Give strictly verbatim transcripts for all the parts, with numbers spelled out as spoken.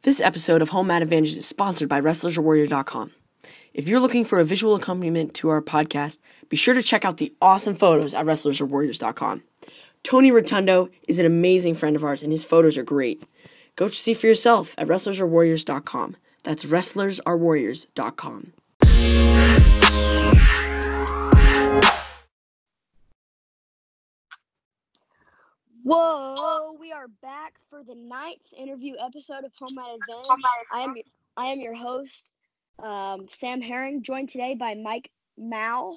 This episode of Home Mat Advantage is sponsored by Wrestlers Are Warriors dot com. If you're looking for a visual accompaniment to our podcast, be sure to check out the awesome photos at Wrestlers Are Warriors dot com. Tony Rotundo is an amazing friend of ours, and his photos are great. Go see for yourself at Wrestlers Are Warriors dot com. That's Wrestlers Are Warriors dot com. Whoa, we are back for the ninth interview episode of Home Mat Advantage. I am your, I am your host, um, Sam Herring, joined today by Mike Mao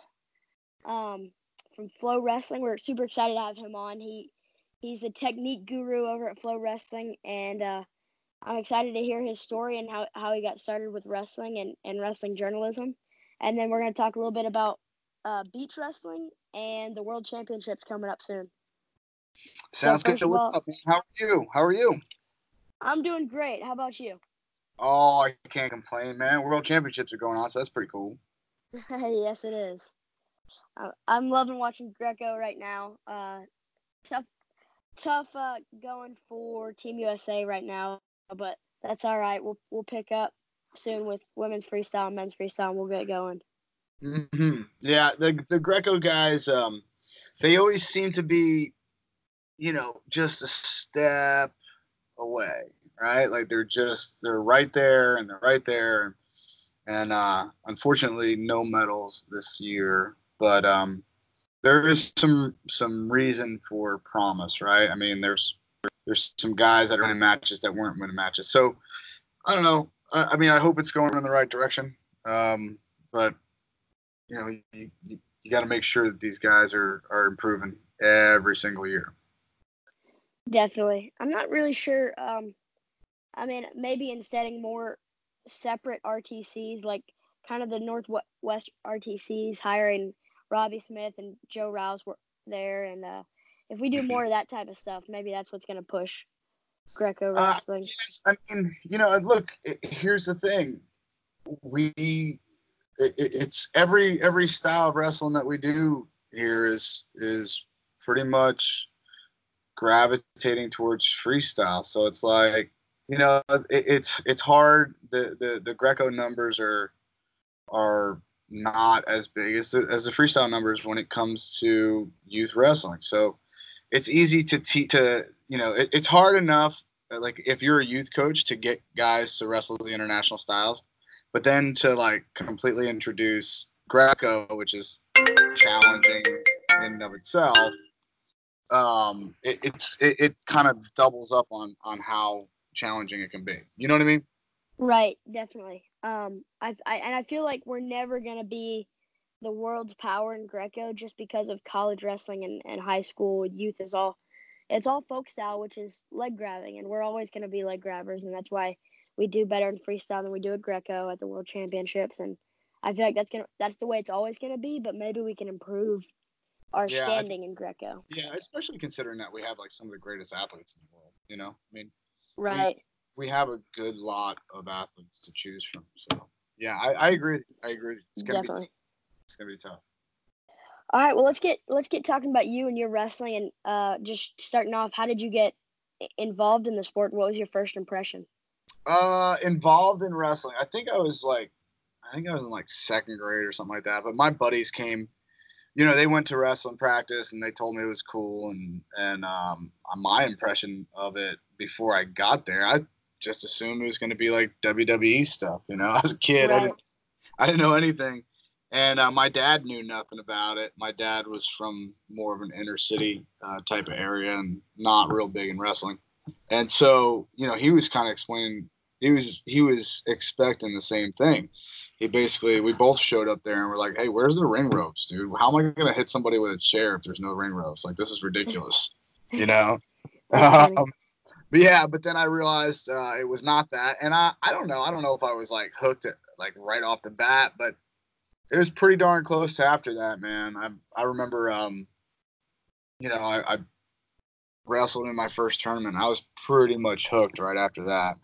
um, from Flow Wrestling. We're super excited to have him on. He He's a technique guru over at Flow Wrestling, and uh, I'm excited to hear his story and how, how he got started with wrestling and, and wrestling journalism. And then we're going to talk a little bit about uh, beach wrestling and the World Championships coming up soon. Sounds So good. What's all, up, man? How are you? How are you? I'm doing great. How about you? Oh, I can't complain, man. World Championships are going on, so that's pretty cool. Yes, it is. Uh, I'm loving watching Greco right now. Uh, tough, tough uh, going for Team U S A right now, but that's all right. We'll we'll pick up soon with women's freestyle and men's freestyle, and we'll get going. Mm-hmm. Yeah, the the Greco guys, um, they always seem to be, you know, just a step away, right? Like they're just, they're right there and they're right there. And uh, unfortunately, no medals this year, but um, there is some some reason for promise, right? I mean, there's there's some guys that are winning matches that weren't winning matches. So I don't know. I, I mean, I hope it's going in the right direction. Um, but you know, you, you, you got to make sure that these guys are are improving every single year. Definitely. I'm not really sure. Um, I mean, maybe instead of more separate R T Cs, like kind of the Northwest R T Cs, hiring Robbie Smith and Joe Rouse were there. And uh, if we do more of that type of stuff, maybe that's what's going to push Greco wrestling. Uh, yes, I mean, you know, look, it, here's the thing. We, it, it's every every style of wrestling that we do here is is pretty much gravitating towards freestyle. So it's like, you know, it, it's it's hard. The, the the Greco numbers are are not as big as the as the freestyle numbers when it comes to youth wrestling. So it's easy to te- to you know, it, it's hard enough, like if you're a youth coach, to get guys to wrestle the international styles, but then to like completely introduce Greco, which is challenging in and of itself. Um, it, it's it, it kind of doubles up on on how challenging it can be. You know what I mean? Right, definitely. Um, I, I and I feel like we're never gonna be the world's power in Greco just because of college wrestling and, and high school youth is all, it's all folk style, which is leg grabbing, and we're always gonna be leg grabbers, and that's why we do better in freestyle than we do at Greco at the World Championships, and I feel like that's gonna that's the way it's always gonna be, but maybe we can improve our Yeah, standing in Greco. Yeah, especially considering that we have like some of the greatest athletes in the world. You know, I mean, Right. we, we have a good lot of athletes to choose from. So yeah, I, I agree. I agree. It's gonna Definitely. be it's gonna be tough. All right, well let's get let's get talking about you and your wrestling, and uh, just starting off, how did you get involved in the sport? What was your first impression? Uh, involved in wrestling. I think I was like, I think I was in like second grade or something like that. But my buddies came. You know, they went to wrestling practice and they told me it was cool, and and um, my impression of it before I got there, I just assumed it was going to be like W W E stuff. You know, as a kid, Right. I didn't I didn't know anything, and uh, my dad knew nothing about it. My dad was from more of an inner city uh, type of area and not real big in wrestling, and so you know he was kind of explaining. He was he was expecting the same thing. He basically, we both showed up there and we're like, hey, where's the ring ropes, dude? How am I going to hit somebody with a chair if there's no ring ropes? Like, this is ridiculous, you know? um, but yeah, but then I realized uh, it was not that. And I, I don't know. I don't know if I was like hooked at like right off the bat, but it was pretty darn close to after that, man. I I remember, um, you know, I, I wrestled in my first tournament. I was pretty much hooked right after that.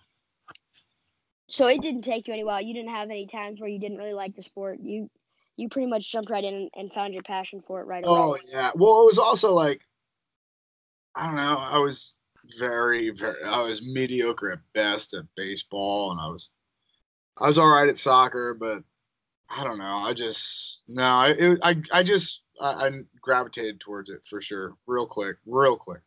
So it didn't take you any while. You didn't have any times where you didn't really like the sport. You you pretty much jumped right in and found your passion for it right away. Oh, yeah. Well, it was also like, I don't know. I was very, very. I was mediocre at best at baseball, and I was I was all right at soccer, but I don't know. I just no. I it, I I just I, I gravitated towards it for sure, real quick, real quick.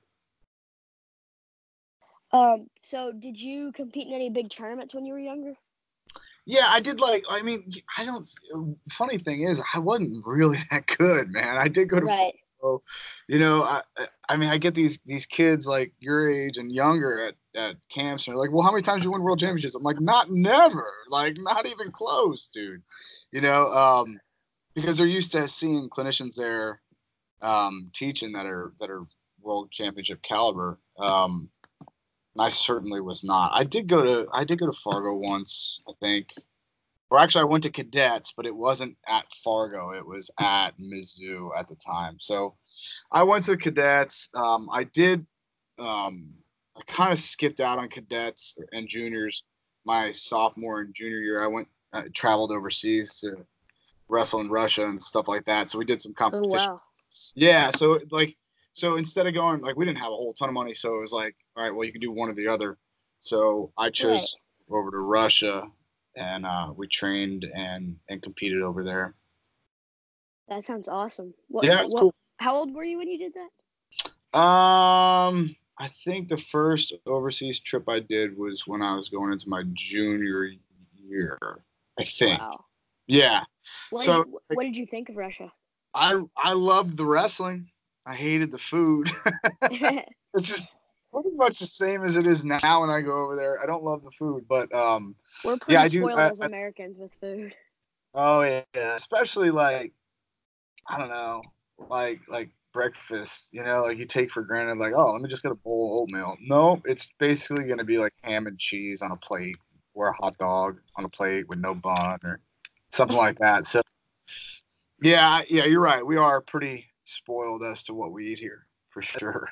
Um, so did you compete in any big tournaments when you were younger? Yeah, I did like. I mean, I don't. Funny thing is, I wasn't really that good, man. I did go to. Right. So, you know, I I mean, I get these these kids like your age and younger at, at camps, and they're like, well, how many times did you win world championships? I'm like, not never, like not even close, dude. You know, um, because they're used to seeing clinicians there um, teaching that are that are world championship caliber. Um, and I certainly was not. I did go to I did go to Fargo once, I think. Or actually, I went to cadets, but it wasn't at Fargo. It was at Mizzou at the time. So I went to cadets. Um, I did. Um, I kind of skipped out on cadets and juniors my sophomore and junior year. I went, I traveled overseas to wrestle in Russia and stuff like that. So we did some Oh competition. wow. Yeah. So like, so instead of going like we didn't have a whole ton of money, so it was like, all right, well you can do one or the other. So I chose Right. to go over to Russia, and uh, we trained and and competed over there. That sounds awesome. What Yeah, it's what cool. how old were you when you did that? Um, I think the first overseas trip I did was when I was going into my junior year. I think. Wow. Yeah. What So did you, what did you think of Russia? I I loved the wrestling. I hated the food. It's just pretty much the same as it is now when I go over there. I don't love the food, but um, We're yeah, pretty I do. spoiled I, as I, Americans with food. oh yeah, yeah, especially like I don't know, like like breakfast. You know, like you take for granted, like oh, let me just get a bowl of oatmeal. No, it's basically gonna be like ham and cheese on a plate, or a hot dog on a plate with no bun or something like that. So yeah, yeah, you're right. We are pretty spoiled as to what we eat here, for sure.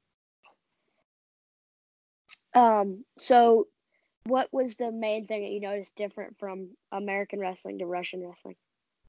Um, so what was the main thing that you noticed different from American wrestling to Russian wrestling?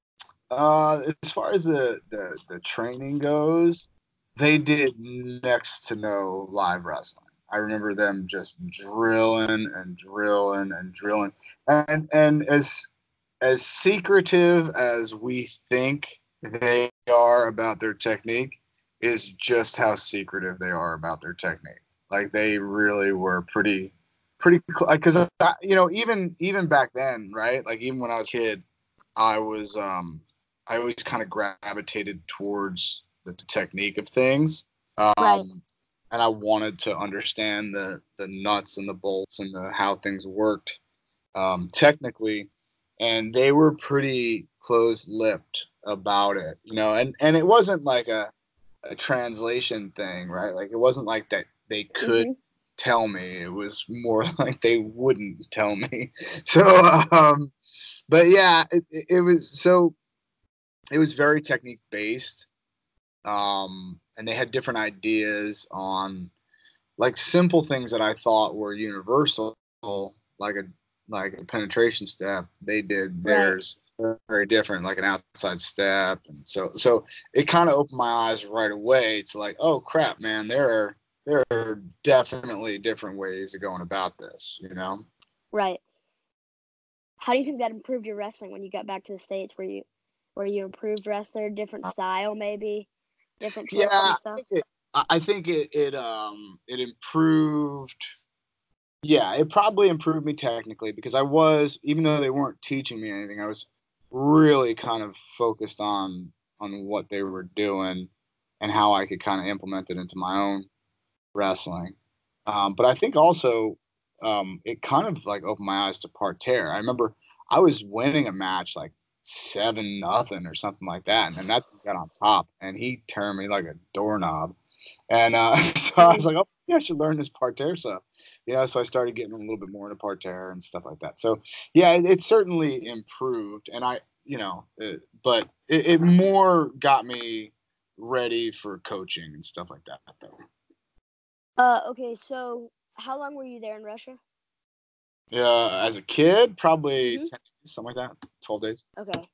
Uh, as far as the, the the training goes, they did next to no live wrestling. I remember them just drilling and drilling and drilling, and and as as secretive as we think they are about their technique, is just how secretive they are about their technique. Like they really were pretty pretty because you know even even back then, right? Like even when I was a kid, I was um I always kind of gravitated towards the technique of things. Right. Um and I wanted to understand the the nuts and the bolts and the how things worked um technically, and they were pretty close-lipped about it, you know, and and it wasn't like a a translation thing, right? Like it wasn't like that they could hmm tell me. It was more like they wouldn't tell me. So um but yeah, it, it it was so it was very technique based. Um, and they had different ideas on like simple things that I thought were universal, like a like a penetration step. They did Right. theirs very different, like an outside step, and so so it kind of opened my eyes right away to like, oh crap, man, there are there are definitely different ways of going about this, you know. Right. How do you think that improved your wrestling when you got back to the States? Were you were you improved wrestler, different style maybe, different Yeah, twist on I stuff? think it, I I think it, it um it improved. Yeah, it probably improved me technically because I was, even though they weren't teaching me anything, I was really kind of focused on on what they were doing and how I could kind of implement it into my own wrestling. Um, but I think also um, it kind of like opened my eyes to parterre. I remember I was winning a match like seven nothing or something like that, and then that got on top, and he turned me like a doorknob. And uh, so I was Mm. like, oh, yeah, I should learn this parterre stuff. You know, so I started getting a little bit more into parterre and stuff like that. So yeah, it, it certainly improved, and I, you know, it, but it, it more got me ready for coaching and stuff like that, though. Uh, okay, so how long were you there in Russia? Yeah, as a kid, probably Mhm. ten days, something like that, twelve days. Okay.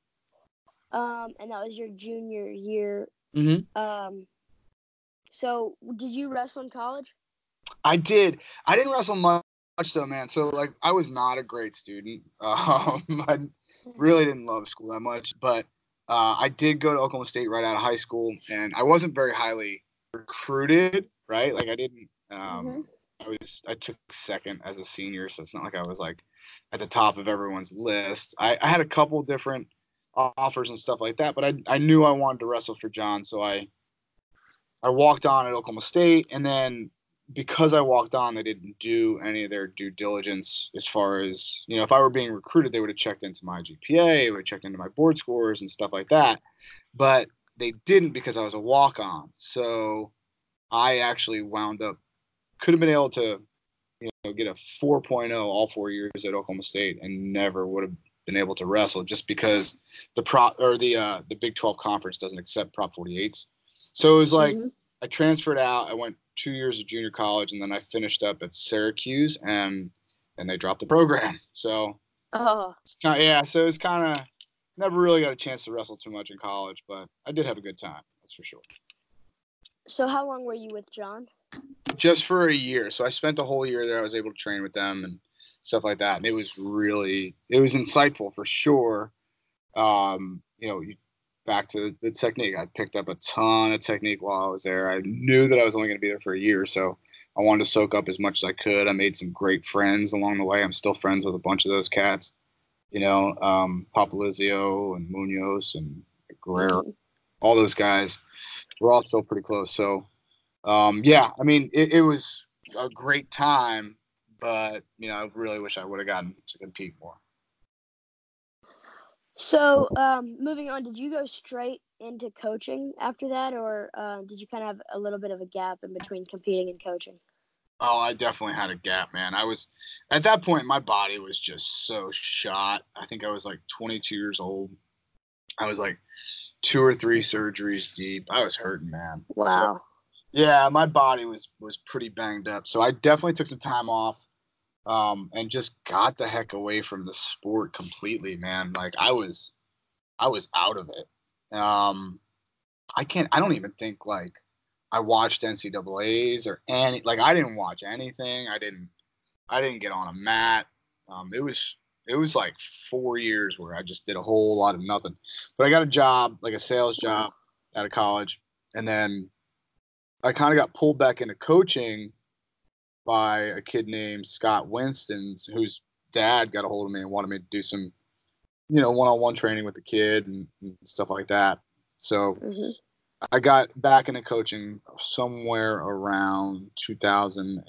Um, and that was your junior year. Mm-hmm. Um, so did you wrestle in college? I did. I didn't wrestle much, much though, man. So like, I was not a great student. Um, I really didn't love school that much, but uh, I did go to Oklahoma State right out of high school, and I wasn't very highly recruited, right? Like I didn't. Um, Mm-hmm. I was. I took second as a senior, so it's not like I was like at the top of everyone's list. I, I had a couple different offers and stuff like that, but I I knew I wanted to wrestle for John, so I I walked on at Oklahoma State, and then because I walked on, they didn't do any of their due diligence as far as, you know, if I were being recruited, they would have checked into my G P A, they would have checked into my board scores and stuff like that. But they didn't because I was a walk-on. So I actually wound up, could have been able to, you know, get a four point oh all four years at Oklahoma State and never would have been able to wrestle just because the prop or the uh, the Big twelve conference doesn't accept Prop forty-eights. So it was like, Mm-hmm. I transferred out. I went two years of junior college, and then I finished up at Syracuse, and and they dropped the program. So Oh, it's kind of, yeah. So it's kind of never really got a chance to wrestle too much in college, but I did have a good time. That's for sure. so how long were you with John? Just for a year. So I spent the whole year there. I was able to train with them and stuff like that, and it was really it was insightful for sure. Um, you know, you back to the technique. I picked up a ton of technique while I was there. I knew that I was only going to be there for a year, so I wanted to soak up as much as I could. I made some great friends along the way. I'm still friends with a bunch of those cats, you know, um, Papalizio and Munoz and Guerrero, Mm-hmm. all those guys. We're all still pretty close. So, um, yeah, I mean, it, it was a great time, but, you know, I really wish I would have gotten to compete more. So, um, moving on, did you go straight into coaching after that, or uh, did you kind of have a little bit of a gap in between competing and coaching? Oh, I definitely had a gap, man. I was at that point, my body was just so shot. I think I was like twenty-two years old. I was like two or three surgeries deep. I was hurting, man. So Wow. yeah, my body was was pretty banged up. So I definitely took some time off, um, and just got the heck away from the sport completely, man. Like I was, I was out of it. Um, I can't. I don't even think like I watched N C double A's or any. Like I didn't watch anything. I didn't. I didn't get on a mat. Um, it was it was like four years where I just did a whole lot of nothing. But I got a job, like a sales job, out of college, and then I kind of got pulled back into coaching by a kid named Scott Winston, whose dad got a hold of me and wanted me to do some, you know, one-on-one training with the kid and, and stuff like that. So Mm-hmm. I got back into coaching somewhere around two thousand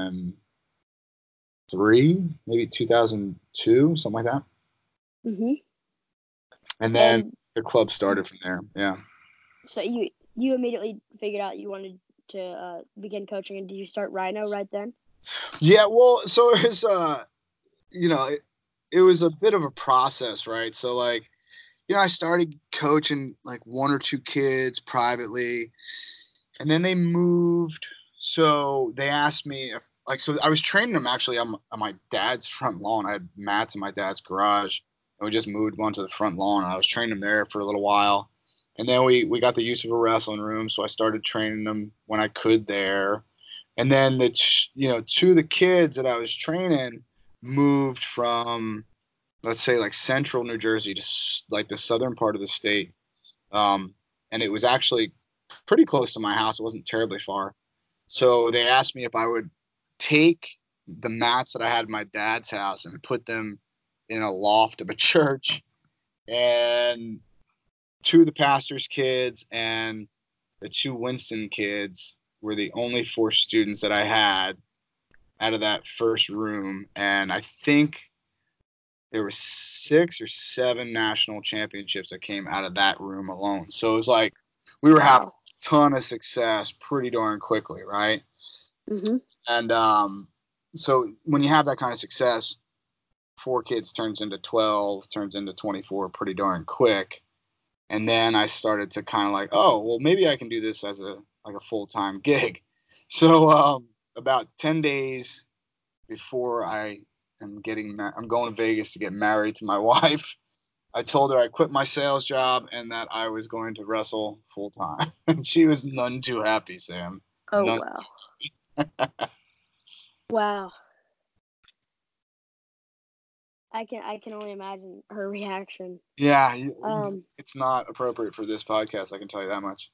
three, maybe two thousand two, something like that. Mm-hmm. And then And the club started from there. Yeah. so you you immediately figured out you wanted to uh, begin coaching, and did you start Rhino right then? Yeah. Well, so it was, uh, you know, it, it was a bit of a process, right? So like, you know, I started coaching like one or two kids privately, and then they moved. So they asked me if, like, so I was training them actually on, on my dad's front lawn. I had mats in my dad's garage, and we just moved onto the front lawn. And I was training them there for a little while, and then we we got the use of a wrestling room, so I started training them when I could there. And then the ch- you know two of the kids that I was training moved from, let's say, like central New Jersey to s- like the southern part of the state, um, and it was actually pretty close to my house. It wasn't terribly far. So they asked me if I would take the mats that I had in my dad's house and put them in a loft of a church. And two of the pastor's kids and the two Winston kids were the only four students that I had out of that first room. And I think there were six or seven national championships that came out of that room alone. So it was like we were having Wow. a ton of success pretty darn quickly, right? Mm-hmm. And um, so when you have that kind of success, four kids turns into twelve, turns into twenty-four pretty darn quick. And then I started to kind of like, oh, well, maybe I can do this as a like a full-time gig. So um, about ten days before I am getting, ma- I'm going to Vegas to get married to my wife. I told her I quit my sales job and that I was going to wrestle full time. And she was none too happy, Sam. Oh None. wow. Wow. I can I can only imagine her reaction. Yeah, Um, it's not appropriate for this podcast. I can tell you that much.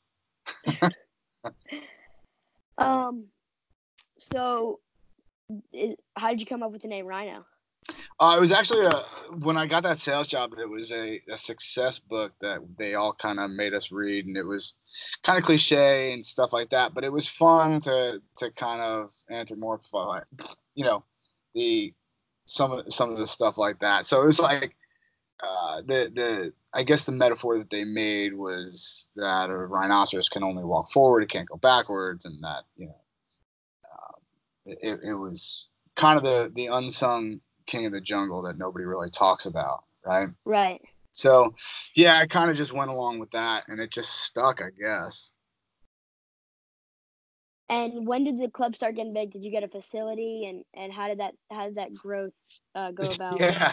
um. So, is, how did you come up with the name Rhino? Uh, it was actually a when I got that sales job. It was a, a success book that they all kind of made us read, and it was kind of cliche and stuff like that. But it was fun to to kind of anthropomorphize, you know, the some of some of the stuff like that. So it was like uh, the the I guess the metaphor that they made was that a rhinoceros can only walk forward, it can't go backwards, and that you know uh, it, it was kind of the the unsung king of the jungle that nobody really talks about, right? Right. So, yeah, I kind of just went along with that, and it just stuck, I guess. And when did the club start getting big? Did you get a facility, and, and how did that how did that growth uh, go about? Yeah.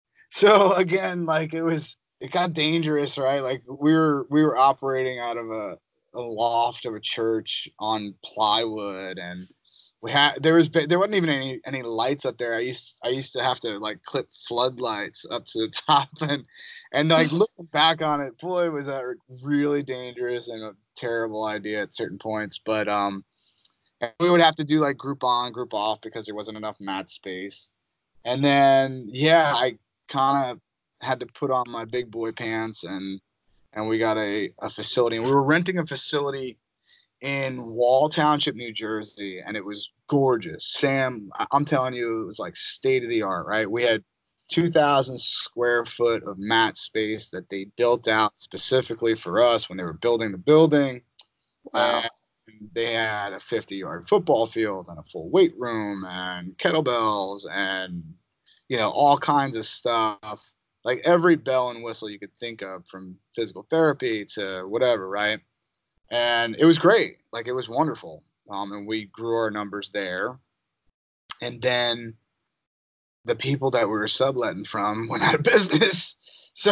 So again, like it was, it got dangerous, right? Like we were we were operating out of a, a loft of a church on plywood, and we had there was there wasn't even any any lights up there. I used I used to have to like clip floodlights up to the top, and and like looking back on it, boy, was that really dangerous and a terrible idea at certain points. But um, we would have to do like group on, group off because there wasn't enough mat space. And then yeah, I kind of had to put on my big boy pants, and and we got a a facility, and we were renting a facility in Wall Township, New Jersey, and it was gorgeous. Sam, I'm telling you, it was like state of the art, right? We had two thousand square foot of mat space that they built out specifically for us when they were building the building. Wow. And they had a fifty yard football field and a full weight room and kettlebells and, you know, all kinds of stuff, like every bell and whistle you could think of, from physical therapy to whatever, right? And it was great. Like it was wonderful. Um, and we grew our numbers there. And then the people that we were subletting from went out of business. So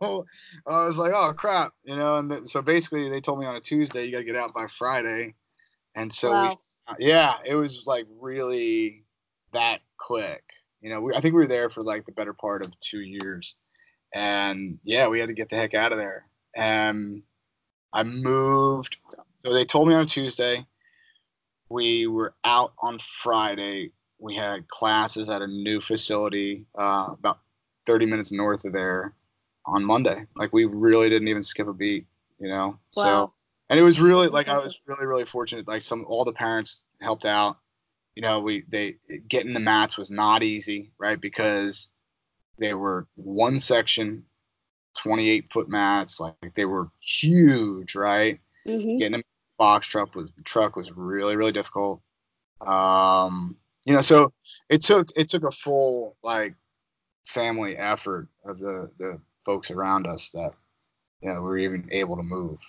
I was like, oh crap, you know. And th- so basically, they told me on a Tuesday you got to get out by Friday. And so Wow. we, yeah, it was like really that quick. You know, we, I think we were there for like the better part of two years. And yeah, we had to get the heck out of there. And I moved. So they told me on a Tuesday. We were out on Friday. We had classes at a new facility uh, about thirty minutes north of there on Monday. Like we really didn't even skip a beat, you know. Wow. So, and it was really like I was really really fortunate. Like some all the parents helped out. You know, we they getting the mats was not easy, right? Because they were one section, twenty-eight foot mats, like they were huge, right? Mm-hmm. Getting them in the box truck was truck was really really difficult. Um, you know, so it took it took a full like family effort of the the folks around us that you know we were even able to move.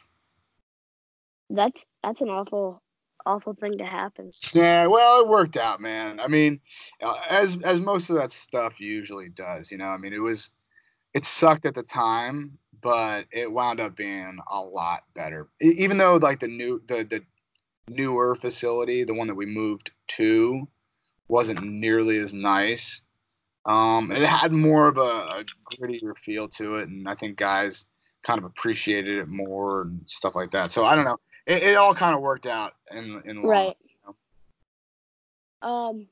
That's that's an awful awful thing to happen. Yeah, well, it worked out, man. I mean, uh, as as most of that stuff usually does, you know. I mean, it was it sucked at the time, but it wound up being a lot better. E- even though like the new the the newer facility, the one that we moved to, wasn't nearly as nice. Um, it had more of a, a grittier feel to it, and I think guys kind of appreciated it more and stuff like that. So I don't know. It, it all kind of worked out in in the long Right. run, you know? Um.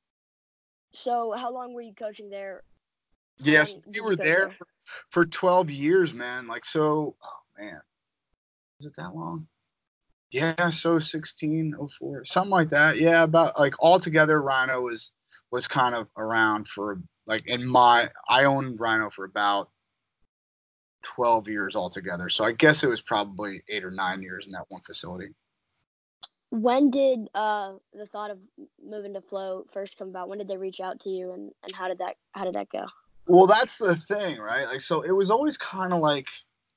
So how long were you coaching there? How Yes, long we did were you coach there for, for twelve years, man. Like so. Oh man, is it that long? Yeah, so sixteen oh four, something like that. Yeah, about like altogether, Rhino was was kind of around for like in my I owned Rhino for about twelve years altogether. So I guess it was probably eight or nine years in that one facility. When did uh the thought of moving to Flow first come about? When did they reach out to you, and, and how did that how did that go? Well, that's the thing, right? Like, so it was always kind of like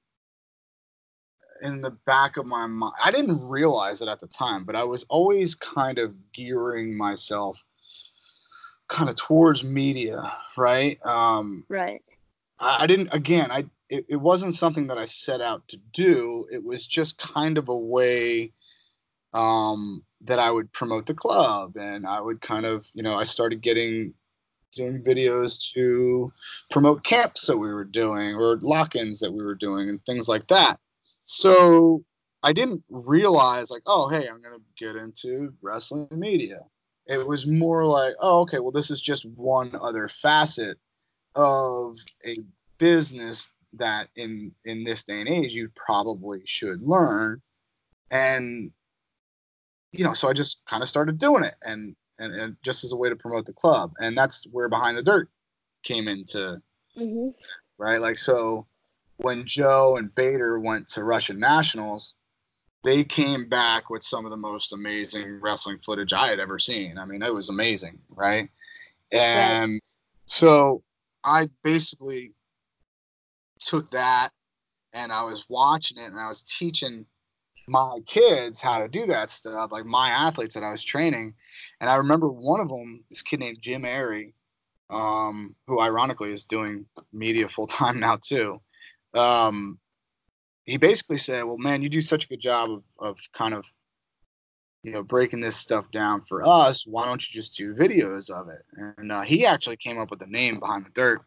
in the back of my mind. I didn't realize it at the time, but I was always kind of gearing myself kind of towards media, right? Um, Right. I, I didn't, again, I it, it wasn't something that I set out to do. It was just kind of a way um, that I would promote the club, and I would kind of, you know, I started getting doing videos to promote camps that we were doing or lock-ins that we were doing and things like that. So I didn't realize like, oh, hey, I'm going to get into wrestling media. It was more like, oh, okay, well, this is just one other facet of a business that in, in this day and age, you probably should learn. And, you know, so I just kind of started doing it and, and, and just as a way to promote the club. And that's where Behind the Dirt came into, Mm-hmm. right? Like, so when Joe and Bader went to Russian Nationals, they came back with some of the most amazing wrestling footage I had ever seen. I mean, it was amazing, right? And Right. so I basically took that and I was watching it and I was teaching my kids how to do that stuff, like my athletes that I was training. And I remember one of them, this kid named Jim Airy, um, who ironically is doing media full time now too. Um, he basically said, well, man, you do such a good job of, of kind of, you know, breaking this stuff down for us. Why don't you just do videos of it? And uh, he actually came up with the name Behind the Dirt.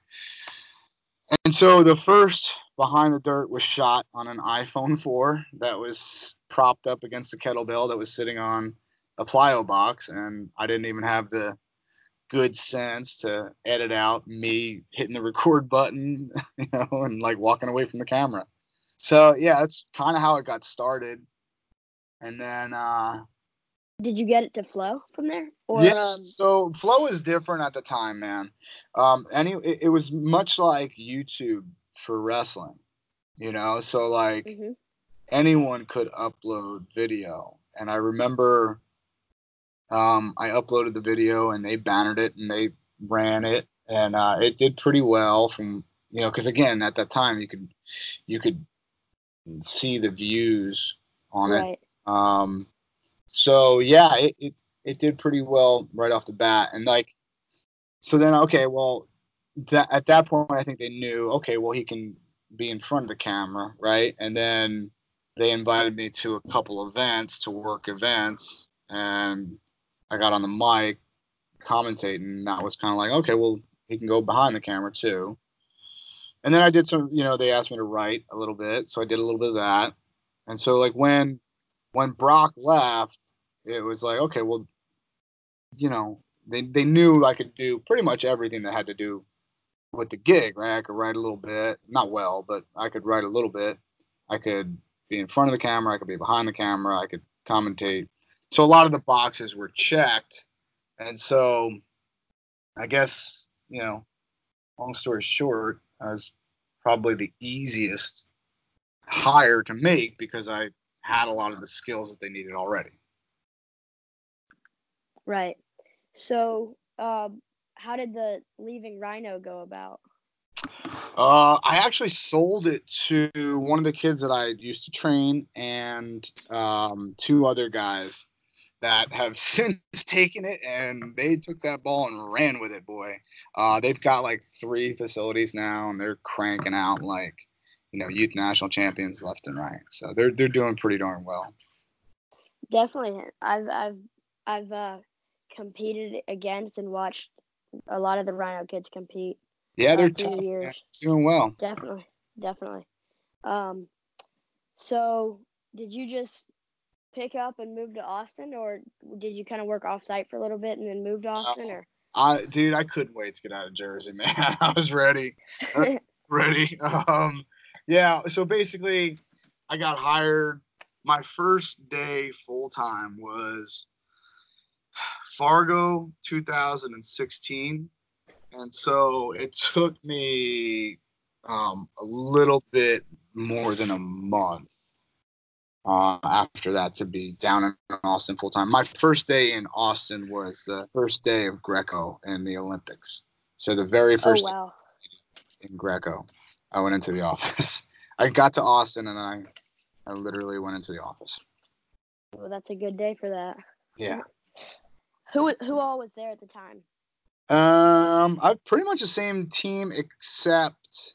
And so the first Behind the Dirt was shot on an iPhone four that was propped up against a kettlebell that was sitting on a plyo box. And I didn't even have the good sense to edit out me hitting the record button, you know, and like walking away from the camera. So yeah, that's kind of how it got started. And then, uh, Did you get it to flow from there? Or, yeah, um, so Flow is different at the time, man. Um, any, it, it was much like YouTube for wrestling, you know, so like mm-hmm. anyone could upload video. And I remember, um, I uploaded the video and they bannered it and they ran it and, uh, it did pretty well from, you know, cause again, at that time you could, you could see the views on it. Right. Um, so yeah, it, it, it did pretty well right off the bat. And like, so then, okay, well, that, at that point, I think they knew, okay, well, he can be in front of the camera, right? And then they invited me to a couple events to work events, and I got on the mic commentating, and that was kind of like, okay, well, he can go behind the camera too. And then I did some, you know, they asked me to write a little bit, so I did a little bit of that. And so like when when Brock left, it was like, okay, well, you know, they they knew I could do pretty much everything that had to do with the gig, right? I could write a little bit, not well, but I could write a little bit. I could be in front of the camera, I could be behind the camera, I could commentate. So a lot of the boxes were checked. And so I guess, you know, long story short, I was probably the easiest hire to make because I had a lot of the skills that they needed already. Right. So, um, how did the leaving Rhino go about? Uh, I actually sold it to one of the kids that I used to train and um, two other guys that have since taken it, and they took that ball and ran with it, boy. Uh, they've got like three facilities now, and they're cranking out like, you know, youth national champions left and right. So they're they're doing pretty darn well. Definitely. I've I've I've uh, competed against and watched a lot of the Rhino kids compete. Yeah, they're uh, through tough, the years. man. Doing well. Definitely, definitely. Um, so did you just pick up and move to Austin, or did you kind of work off site for a little bit and then move to Austin, or? I, dude, I couldn't wait to get out of Jersey, man. I was ready. I was ready. Um, yeah. So basically, I got hired. My first day full time was Fargo two thousand sixteen, and so it took me um, a little bit more than a month uh, after that to be down in Austin full time. My first day in Austin was the first day of Greco in the Olympics. So the very first oh, wow. day in Greco, I went into the office. I got to Austin and I, I literally went into the office. Well, that's a good day for that. Yeah. Who who all was there at the time? Um, I pretty much the same team except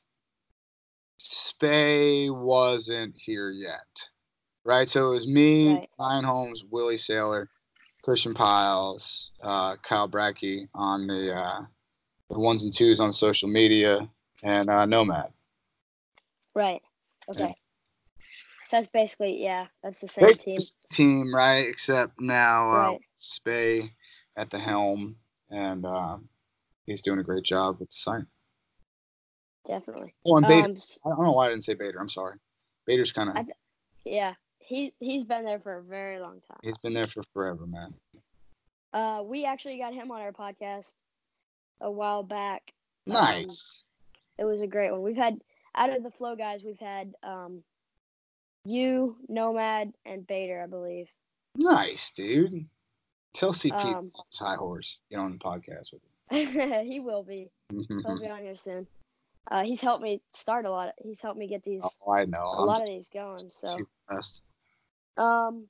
Spay wasn't here yet. Right, so it was me, Right. Ryan Holmes, Willie Saylor, Christian Piles, uh, Kyle Brackey on the, uh, the ones and twos on social media, and uh, Nomad. Right. Okay. Yeah. So that's basically, yeah, that's the same team. Team, right? Except now uh, Right. Spay at the helm, and uh, he's doing a great job with the site. Definitely. Oh, and Bader. Um, I don't know why I didn't say Bader. I'm sorry. Bader's kind of. Yeah, he he's been there for a very long time. He's been there for forever, man. Uh, we actually got him on our podcast a while back. Nice. Um, it was a great one. We've had out of the Flow guys, we've had um, you, Nomad, and Bader, I believe. Nice, dude. Tell C P Um, his high horse. Get on the podcast with him. He will be. He'll be on here soon. Uh, he's helped me start a lot. Of, he's helped me get these. Oh, I know. A I'm lot of these going. So. Best. Um.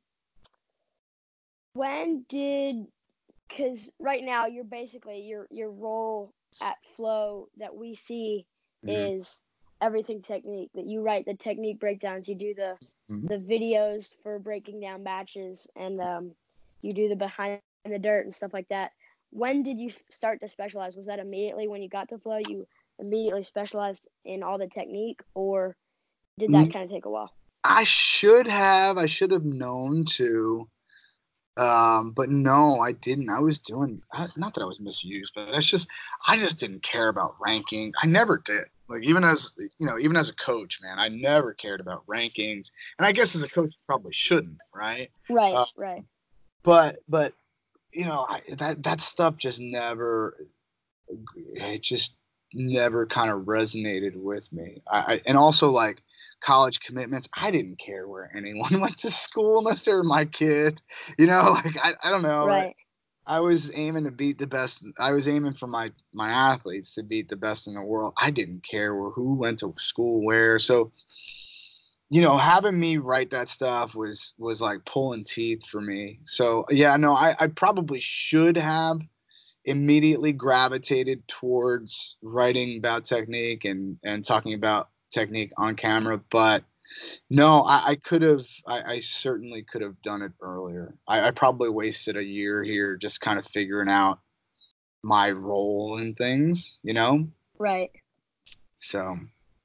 When did? Because right now you're basically your your role at Flow that we see mm-hmm. is everything technique. That you write the technique breakdowns. You do the mm-hmm. the videos for breaking down matches, and um, you do the behind the dirt and stuff like that. When did you start to specialize? Was that immediately when you got to Flow? You immediately specialized in all the technique, or did that kind of take a while? I should have. I should have known to. Um, but no, I didn't. I was doing, not that I was misused, but that's just, I just didn't care about ranking. I never did. Like, even as, you know, even as a coach, man, I never cared about rankings. And I guess as a coach, you probably shouldn't, right? Right, uh, right. But, but, you know, I, that, that stuff just never, it just never kind of resonated with me. I, I and also, like, college commitments, I didn't care where anyone went to school unless they were my kid. You know, like, I, I don't know. Right. I was aiming to beat the best. I was aiming for my, my athletes to beat the best in the world. I didn't care who went to school where. So, you know, having me write that stuff was, was like pulling teeth for me. So, yeah, no, I, I probably should have immediately gravitated towards writing about technique and, and talking about technique on camera, but no, I, I could have, I, I certainly could have done it earlier. I, I probably wasted a year here just kind of figuring out my role in things, you know? Right. So.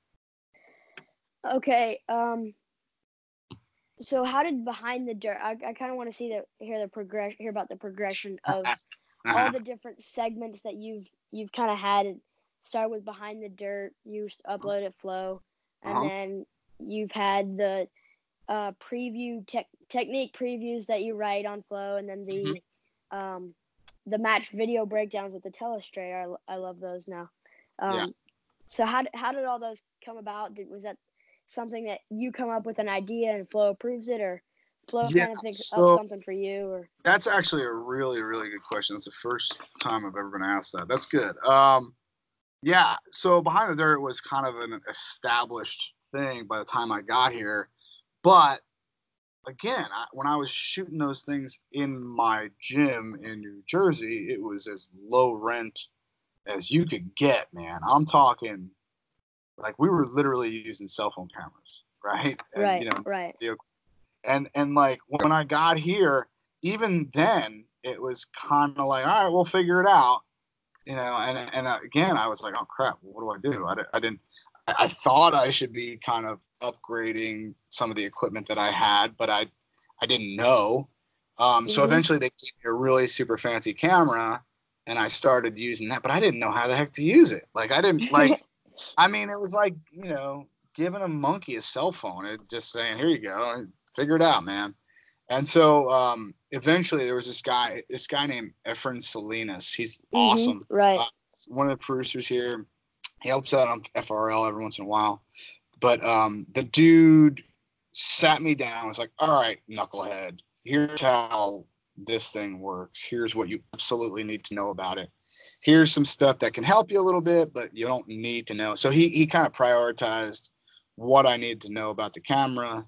Okay. Um, so how did Behind the Dirt, I, I kind of want to see the, hear the progression, hear about the progression of uh-huh. all the different segments that you've, you've kind of had. Start with Behind the Dirt, you upload it Flow, and uh-huh. then you've had the uh, preview tech technique previews that you write on Flow, and then the mm-hmm. um, the match video breakdowns with the Telestrator. I, I love those now. Um, yeah. So how how did all those come about? Did, was that something that you come up with an idea and Flow approves it, or Flow yeah, kind of thinks so, up something for you? Or that's actually a really really good question. That's the first time I've ever been asked that. That's good. Um, Yeah, so Behind the Dirt was kind of an established thing by the time I got here. But, again, I, when I was shooting those things in my gym in New Jersey, it was as low rent as you could get, man. I'm talking, like, we were literally using cell phone cameras, right? And, right, you know, right. And, and, like, when I got here, even then, it was kind of like, all right, we'll figure it out. You know, and and again, I was like, oh crap, what do I do? I, I didn't. I thought I should be kind of upgrading some of the equipment that I had, but I I didn't know. Um, mm-hmm. So eventually they gave me a really super fancy camera, and I started using that, but I didn't know how the heck to use it. Like I didn't like. I mean, it was like, you know, giving a monkey a cell phone. It just saying, here you go, figure it out, man. And so um, eventually there was this guy, this guy named Efren Salinas. He's mm-hmm, awesome. Right. Uh, one of the producers here. He helps out on F R L every once in a while. But um, the dude sat me down. Was like, all right, knucklehead, here's how this thing works. Here's what you absolutely need to know about it. Here's some stuff that can help you a little bit, but you don't need to know. So he, he kind of prioritized what I needed to know about the camera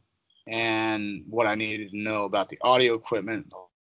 and what I needed to know about the audio equipment.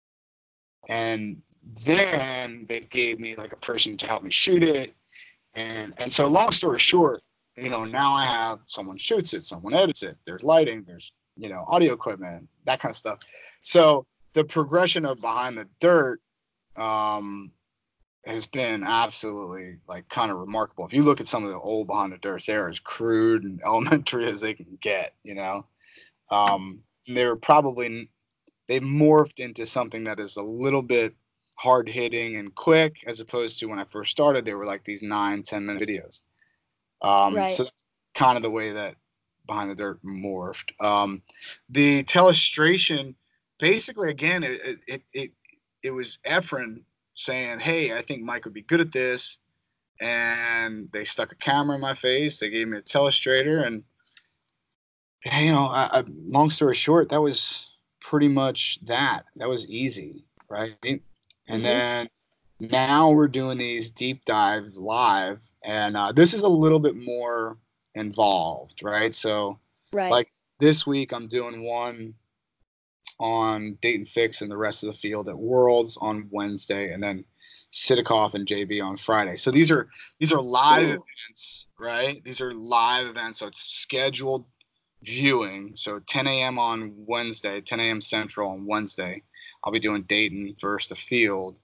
And then they gave me like a person to help me shoot it. And and so long story short, you know, now I have someone shoots it, someone edits it. There's lighting, there's, you know, audio equipment, that kind of stuff. So the progression of Behind the Dirt um, has been absolutely like kind of remarkable. If you look at some of the old Behind the Dirt, they're as crude and elementary as they can get, you know. Um, they were probably they morphed into something that is a little bit hard hitting and quick, as opposed to when I first started, they were like these nine, ten minute videos. Um, Right. So that's kind of the way that Behind the Dirt morphed. Um, the telestration, basically, again, it, it, it, it was Efren saying, hey, I think Mike would be good at this. And they stuck a camera in my face. They gave me a telestrator. And, you know, I, I, long story short, that was pretty much that. That was easy, right? And Mhm. then now we're doing these deep dive live. And uh, this is a little bit more involved, right? So, Right. like this week, I'm doing one on Dayton Fix and the rest of the field at Worlds on Wednesday, and then Sidikoff and J B on Friday. So these are these are live Ooh. events, right? These are live events, so it's scheduled viewing. So ten a.m. on Wednesday, ten a.m. Central on Wednesday, I'll be doing Dayton versus the field.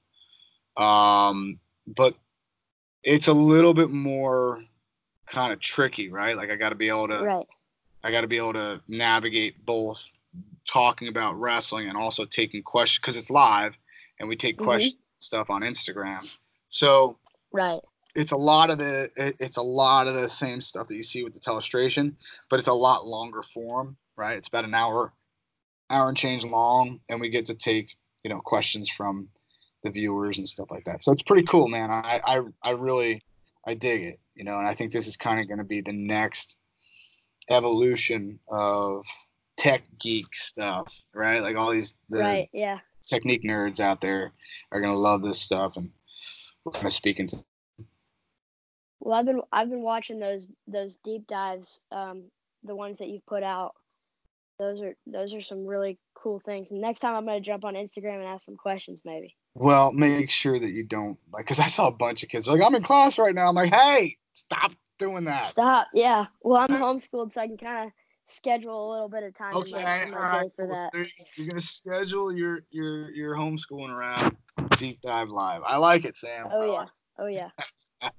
Um, but it's a little bit more kind of tricky, right? Like I got to be able to, Right. I got to be able to navigate both talking about wrestling and also taking questions, because it's live and we take Mhm. questions and stuff on Instagram. So Right. it's a lot of the, it, it's a lot of the same stuff that you see with the telestration, but it's a lot longer form, right? It's about an hour, hour and change long, and we get to take, you know, questions from the viewers and stuff like that. So it's pretty cool, man. I, I, I really, I dig it, you know, and I think this is kind of going to be the next evolution of tech geek stuff, right? Like all these, the Right. Yeah. technique nerds out there are going to love this stuff, and we're kind of speaking to. Well, I've been I've been watching those those deep dives, um, the ones that you've put out. Those are those are some really cool things. And next time I'm gonna jump on Instagram and ask some questions, maybe. Well, make sure that you don't, like, because I saw a bunch of kids like, I'm in class right now. I'm like, hey, stop doing that. Stop. Yeah. Well, I'm homeschooled, so I can kind of schedule a little bit of time Okay, in my, in my all right, day for cool. So that. there you go. You're gonna schedule your your your homeschooling around Deep Dive Live. I like it, Sam. Oh I yeah. like Oh yeah. it.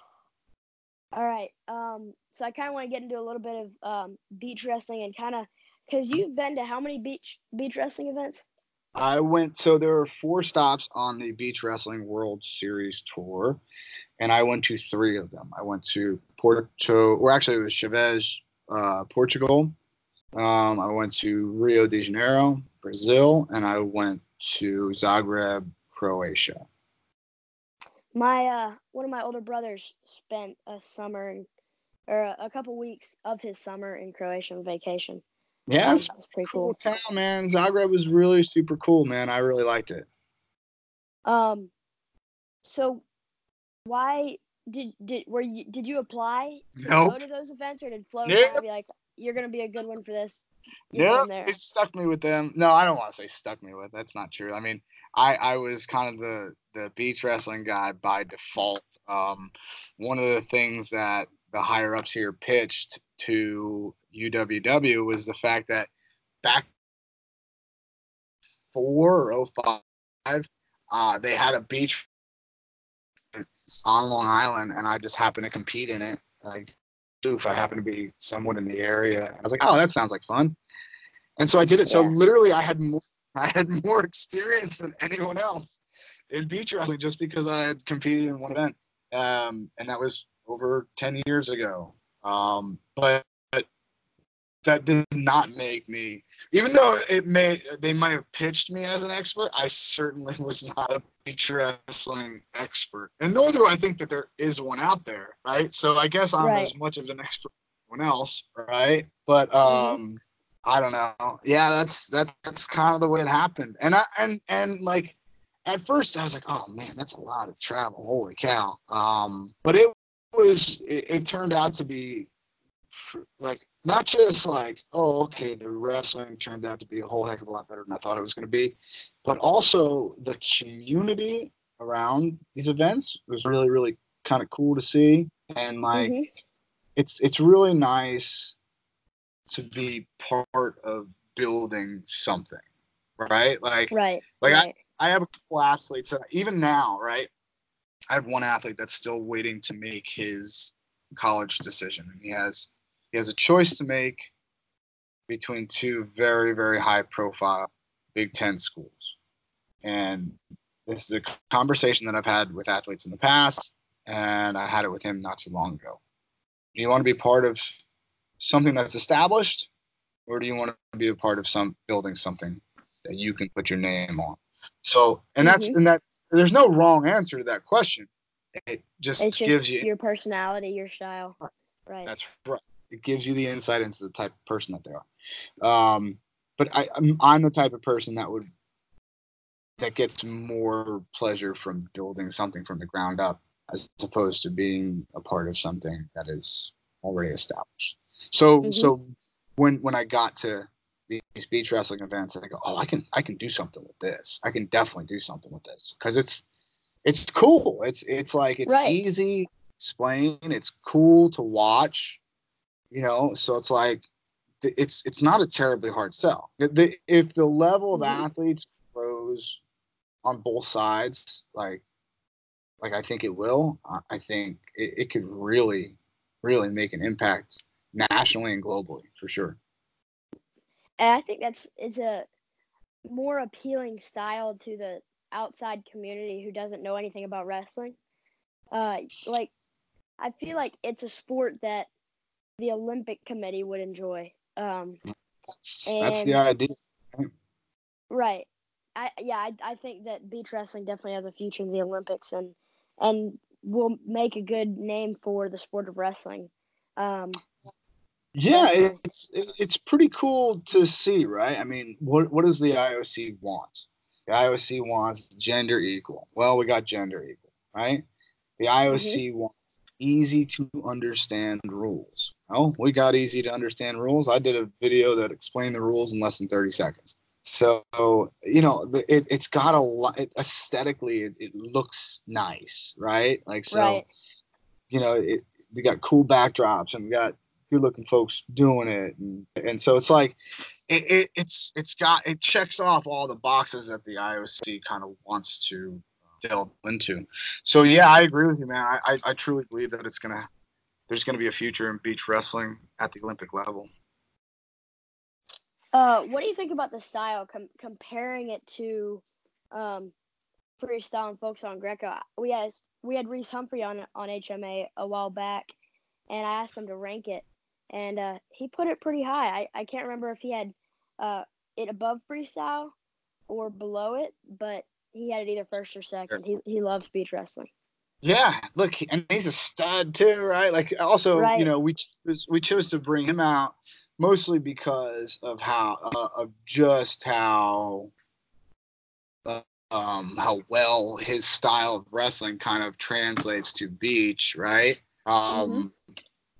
All right. Um. So I kind of want to get into a little bit of um beach wrestling and kind of, cause you've been to how many beach beach wrestling events? I went, so there are four stops on the Beach Wrestling World Series tour, and I went to three of them. I went to Porto, or actually it was Chaves, uh, Portugal. Um, I went to Rio de Janeiro, Brazil, and I went to Zagreb, Croatia. My uh one of my older brothers spent a summer in, or a, a couple weeks of his summer in Croatia on vacation. Yeah, Um, it's a that's pretty cool cool. town, man. Zagreb was really super cool, man. I really liked it. Um. So why did did were you did you apply to Nope. go to those events, or did Flo Nope. kind of be like, you're gonna be a good one for this? You're Nope, going there. they stuck me with them. No, I don't want to say stuck me with. That's not true. I mean, I, I was kind of the, the beach wrestling guy by default. Um, one of the things that the higher ups here pitched to U W W was the fact that back four or oh five, uh, they had a beach on Long Island, and I just happened to compete in it. Like, oof, I happened to be somewhat in the area. I was like, oh, that sounds like fun. And so I did it. So Yeah. literally, I had more, I had more experience than anyone else in beach wrestling just because I had competed in one event, um, and that was over ten years ago. Um, but, but that did not make me, even though it may, they might have pitched me as an expert, I certainly was not a beach wrestling expert, and nor do I think that there is one out there, right? So I guess I'm Right. as much of an expert as anyone else, right? But Mhm. um. I don't know. Yeah, that's that's that's kind of the way it happened. And I and and like at first I was like, oh man, that's a lot of travel. Holy cow. Um, but it was it, it turned out to be like not just like, oh, okay, the wrestling turned out to be a whole heck of a lot better than I thought it was going to be, but also the community around these events was really really kind of cool to see, and like Mhm. it's it's really nice to be part of building something, right? Like, right, like right. I, I have a couple athletes that even now, right? I have one athlete that's still waiting to make his college decision, and he has he has a choice to make between two very, very high profile Big Ten schools. And this is a conversation that I've had with athletes in the past, and I had it with him not too long ago. Do you want to be part of something that's established, or do you want to be a part of some building something that you can put your name on? So, and that's Mm-hmm. and that there's no wrong answer to that question. It just It's just gives you your personality, your style. Right. That's right. It gives you the insight into the type of person that they are. Um, but I, I'm, I'm the type of person that would that gets more pleasure from building something from the ground up as opposed to being a part of something that is already established. So Mm-hmm. so when when I got to these beach wrestling events, I go, oh, I can I can do something with this. I can definitely do something with this because it's it's cool. It's it's like it's Right. easy to explain. It's cool to watch. You know, so it's like it's it's not a terribly hard sell. The, if the level of Mm-hmm. athletes grows on both sides, like like I think it will, I think it, it could really, really make an impact nationally and globally for sure. And I think that's it's a more appealing style to the outside community who doesn't know anything about wrestling. Uh, like I feel like it's a sport that the Olympic Committee would enjoy. Um, That's, and that's the idea. right. I yeah, I I think that beach wrestling definitely has a future in the Olympics and and will make a good name for the sport of wrestling. Um, Yeah, definitely. it's it's pretty cool to see, right? I mean, what what does the I O C want? The I O C wants gender equal. Well, we got gender equal, right? The Mm-hmm. I O C wants easy to understand rules. Oh, we got easy to understand rules. I did a video that explained the rules in less than thirty seconds. So, you know, it, it's got a lot, it, aesthetically, it, it looks nice, right? Like, so, Right. you know, it, they got cool backdrops and we got good looking folks doing it. And, and so it's like, it, it, it's, it's got, it checks off all the boxes that the I O C kind of wants to delve into. So yeah, I agree with you, man. I, I, I truly believe that it's gonna there's gonna be a future in beach wrestling at the Olympic level. Uh, what do you think about the style com- comparing it to um, freestyle and folk song Greco? We had we had Reese Humphrey on on H M A a while back, and I asked him to rank it, and uh, he put it pretty high. I, I can't remember if he had uh, it above freestyle or below it, but he had it either first or second. He he loves beach wrestling. Yeah, look, and he's a stud too, right? Like, also, Right. you know, we chose, we chose to bring him out mostly because of how uh, of just how uh, um how well his style of wrestling kind of translates to beach, right? Um, Mm-hmm.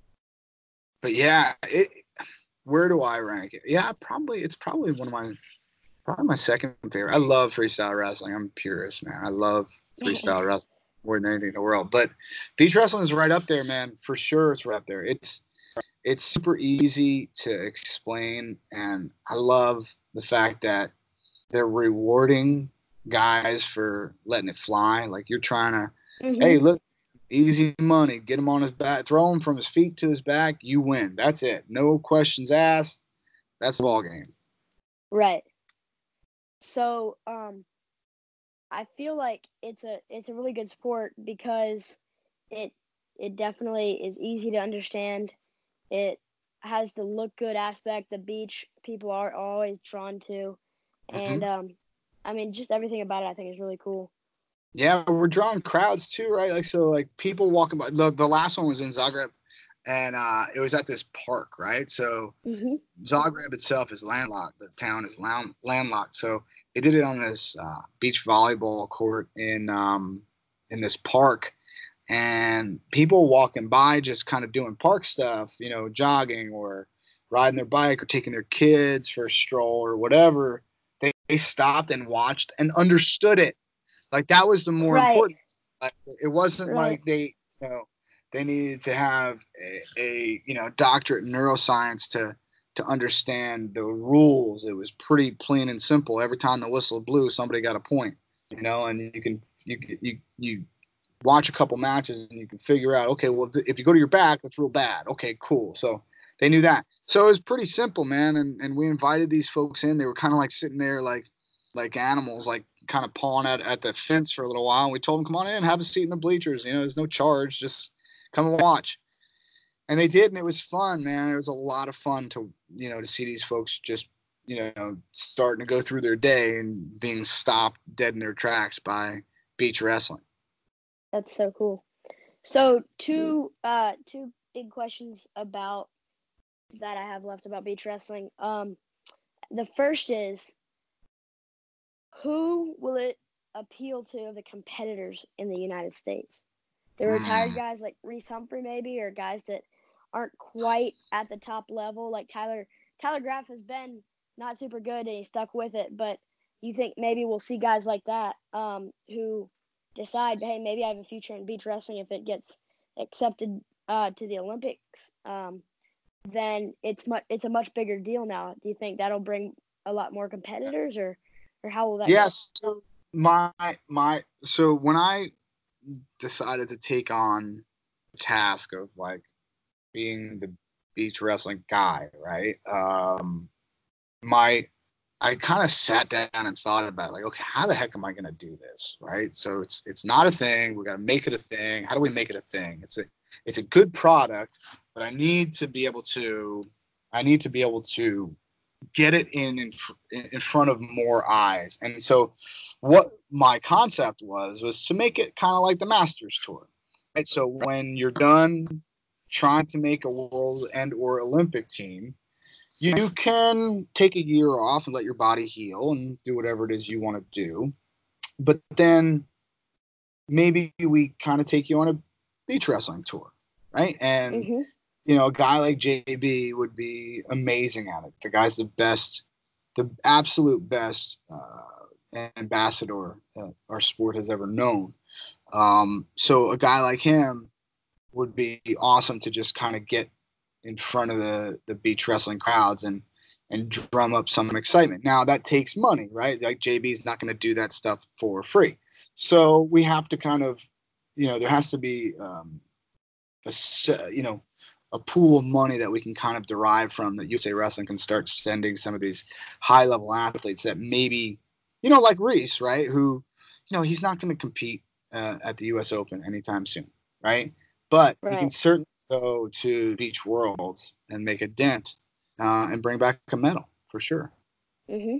but yeah, it, where do I rank it? Yeah, probably it's probably one of my probably my second favorite. I love freestyle wrestling. I'm a purist, man. I love freestyle wrestling more than anything in the world. But beach wrestling is right up there, man. For sure, it's right up there. It's it's super easy to explain, and I love the fact that they're rewarding guys for letting it fly. Like, you're trying to, Mm-hmm. hey, look, easy money. Get him on his back, throw him from his feet to his back. You win. That's it. No questions asked. That's the ball game. Right. So, um, I feel like it's a it's a really good sport because it it definitely is easy to understand. It has the look good aspect the beach people are always drawn to, and Mm-hmm. um, I mean just everything about it I think is really cool. Yeah, we're drawing crowds too, right? Like, so, like, people walking by. The, the last one was in Zagreb, and uh, it was at this park, right? So Mm-hmm. Zagreb itself is landlocked. The town is land, landlocked. So they did it on this uh, beach volleyball court in um, in this park, and people walking by just kind of doing park stuff, you know, jogging or riding their bike or taking their kids for a stroll or whatever. They, they stopped and watched and understood it. Like, that was the more Right. important. Like, it wasn't Right. like they, you know, they needed to have a, a you know doctorate in neuroscience to to understand the rules. It was pretty plain and simple. Every time the whistle blew, somebody got a point, you know, and you can you you you watch a couple matches and you can figure out, okay, well, if you go to your back, that's real bad. Okay, cool. So they knew that. So it was pretty simple, man. And and we invited these folks in. They were kind of like sitting there like like animals, like kind of pawing at, at the fence for a little while. And we told them, come on in, have a seat in the bleachers. You know, there's no charge. Just come and watch. And they did, and it was fun, man. It was a lot of fun to, you know, to see these folks just, you know, starting to go through their day and being stopped dead in their tracks by beach wrestling. That's so cool. So two uh two big questions about that I have left about beach wrestling. Um, the first is, who will it appeal to of the competitors in the United States? The retired Mm. guys like Reese Humphrey maybe, or guys that aren't quite at the top level. Like Tyler Tyler Graff has been not super good and he stuck with it, but you think maybe we'll see guys like that um, who decide, hey, maybe I have a future in beach wrestling if it gets accepted uh, to the Olympics. Um, then it's much it's a much bigger deal now. Do you think that'll bring a lot more competitors, or or how will that Yes. So my my so when I decided to take on the task of like being the beach wrestling guy, right? Um, my I kind of sat down and thought about it, like, okay, how the heck am I going to do this, right? So it's it's not a thing. We got to make it a thing. How do we make it a thing? It's a it's a good product, but I need to be able to I need to be able to get it in in, in front of more eyes. And so what my concept was was to make it kind of like the Masters Tour, right? So when you're done trying to make a world and or Olympic team, you can take a year off and let your body heal and do whatever it is you want to do. But then maybe we kind of take you on a beach wrestling tour, right? And, mm-hmm. you know, a guy like J B would be amazing at it. The guy's the best, the absolute best uh, ambassador that our sport has ever known. Um, so a guy like him would be awesome to just kind of get in front of the, the beach wrestling crowds and and drum up some excitement. Now that takes money, right? Like J B's not going to do that stuff for free. So we have to kind of, you know, there has to be, um, a, you know, a pool of money that we can kind of derive from, that U S A Wrestling can start sending some of these high level athletes that maybe, you know, like Reese, right? Who, you know, he's not going to compete uh, at the U S Open anytime soon, right? But Right. he can certainly go to Beach Worlds and make a dent uh, and bring back a medal for sure. Mm-hmm.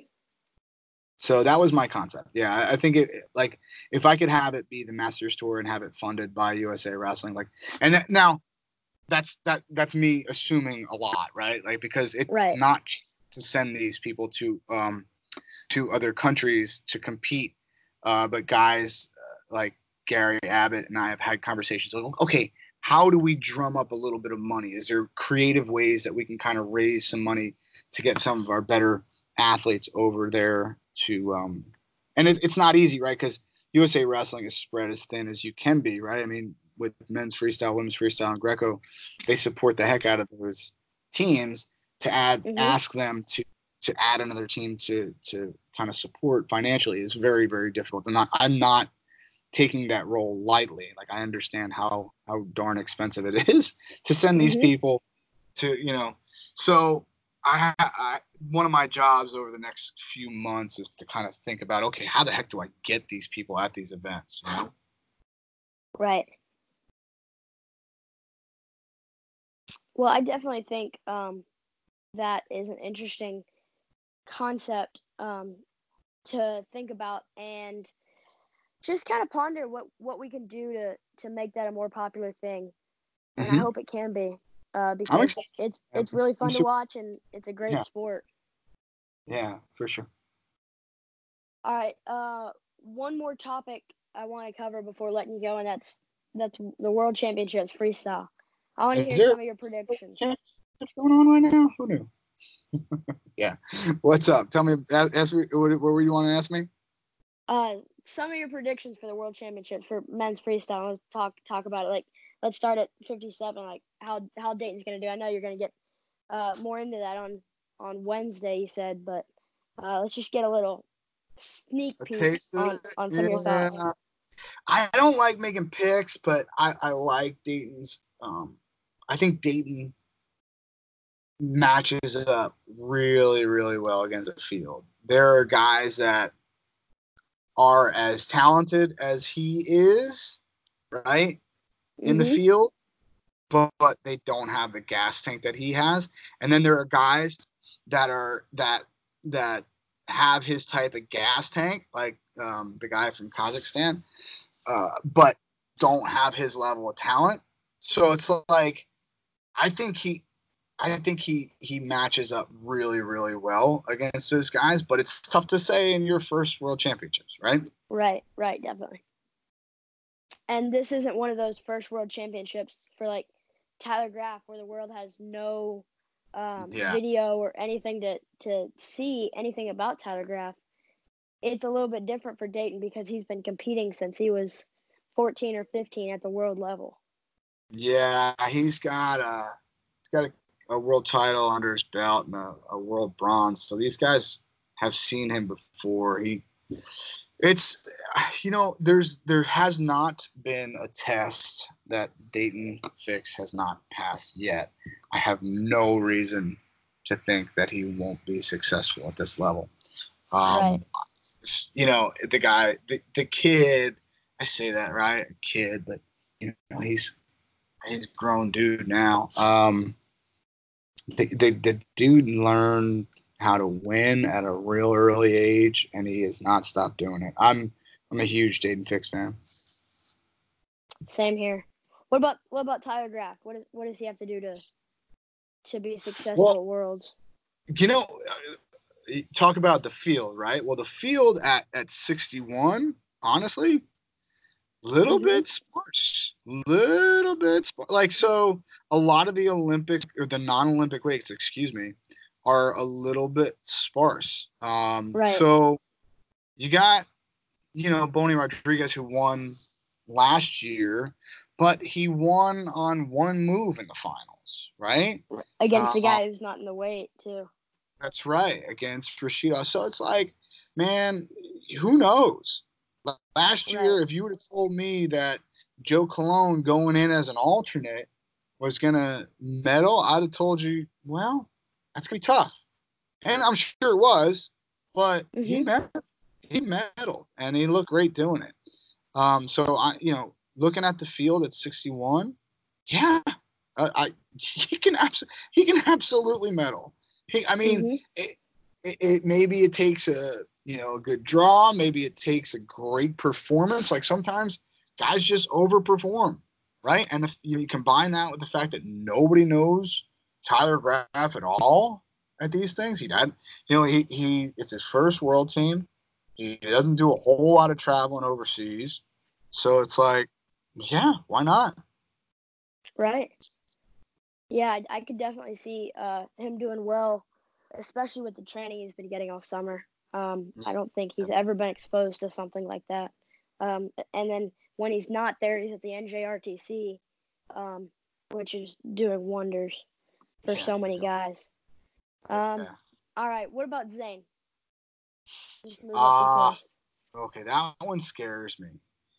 So that was my concept. Yeah, I, I think it like if I could have it be the Masters Tour and have it funded by U S A Wrestling, like, and that, now that's that that's me assuming a lot, right? Like because it's right. not cheap to send these people to um to other countries to compete, uh, but guys uh, like Gary Abbott and I have had conversations like, okay, how do we drum up a little bit of money? Is there creative ways that we can kind of raise some money to get some of our better athletes over there to um and it, it's not easy, right? Because U S A Wrestling is spread as thin as you can be, right? I mean, with men's freestyle, women's freestyle, and Greco, they support the heck out of those teams. To add mm-hmm. ask them to to add another team to to kind of support financially is very, very difficult. And I, I'm not taking that role lightly. Like, I understand how how darn expensive it is to send these mm-hmm. people to, you know. So I, I one of my jobs over the next few months is to kind of think about, okay, how the heck do I get these people at these events, you know? Right. Well, I definitely think um, that is an interesting concept um, to think about, and just kind of ponder what, what we can do to, to make that a more popular thing. And Mm-hmm. I hope it can be, uh, I'm because excited. it's it's really fun I'm to super- watch, and it's a great Yeah. sport. Yeah, for sure. All right, uh, one more topic I want to cover before letting you go, and that's that's the World Championships freestyle. I want to Is hear there some of your predictions. what's going on right now? Who knew? Yeah. What's up? Tell me. Ask, ask me. What, what were you want to ask me? Uh, some of your predictions for the World Championships for men's freestyle. Let's talk talk about it. Like, let's start at fifty-seven. Like how how Dayton's gonna do. I know you're gonna get uh more into that on on Wednesday, he said, but uh, let's just get a little sneak A peek taste of on, it? on some of your thoughts. Yeah. I don't like making picks, but I, I like Dayton's. Um, I think Dayton matches up really, really well against the field. There are guys that are as talented as he is, right, in the Mhm. field, but, but they don't have the gas tank that he has. And then there are guys that are that that have his type of gas tank, like um, the guy from Kazakhstan, uh, but don't have his level of talent. So it's like I think he I think he he matches up really, really well against those guys, but it's tough to say in your first world championships, right? Right, right, definitely. And this isn't one of those first world championships for like Tyler Graff where the world has no um, Yeah. video or anything to, to see anything about Tyler Graff. It's a little bit different for Dayton because he's been competing since he was fourteen or fifteen at the world level. Yeah, he's got a he's got a, a world title under his belt and a, a world bronze. So these guys have seen him before. He it's you know there's there has not been a test that Dayton Fix has not passed yet. I have no reason to think that he won't be successful at this level. Um, Right. You know, the guy, the, the kid, I say that, right? A kid, but, you know, he's he's a grown dude now. Um, the, the, the dude learned how to win at a real early age, and he has not stopped doing it. I'm I'm a huge Dayton Fix fan. Same here. What about what about Tyler Graff? What is, what does he have to do to to be successful Well, at Worlds? You know, uh, talk about the field, right? Well, the field at, at sixty-one, honestly, little Mhm. bit sparse, little bit sparse. Like, so a lot of the Olympic or the non-Olympic weights, excuse me, are a little bit sparse. Um, Right. So you got, you know, Bonnie Rodriguez who won last year, but he won on one move in the finals, right? Against the Uh, guy who's not in the weight too. That's right, against Rashida. So it's like, man, who knows? Last year, Right. if you would have told me that Joe Cologne going in as an alternate was going to medal, I'd have told you, well, that's going to be tough. And I'm sure it was, but he Mhm. met, he medaled, and he looked great doing it. Um, so, I, you know, looking at the field at sixty-one, yeah, I, I he can abso- he can absolutely medal. He, I mean, Mhm. it, it, it maybe it takes a you know a good draw, maybe it takes a great performance. Like sometimes guys just overperform, right? And the, you combine that with the fact that nobody knows Tyler Graff at all at these things. He had, you know, he he it's his first world team. He doesn't do a whole lot of traveling overseas, so it's like, yeah, why not? Right. Yeah, I, I could definitely see uh, him doing well, especially with the training he's been getting all summer. Um, I don't think he's ever been exposed to something like that. Um, and then when he's not there, he's at the N J R T C, um, which is doing wonders for Yeah, so many guys. Um, yeah. all right, what about Zane? Just move up this Uh, list. okay, that one scares me.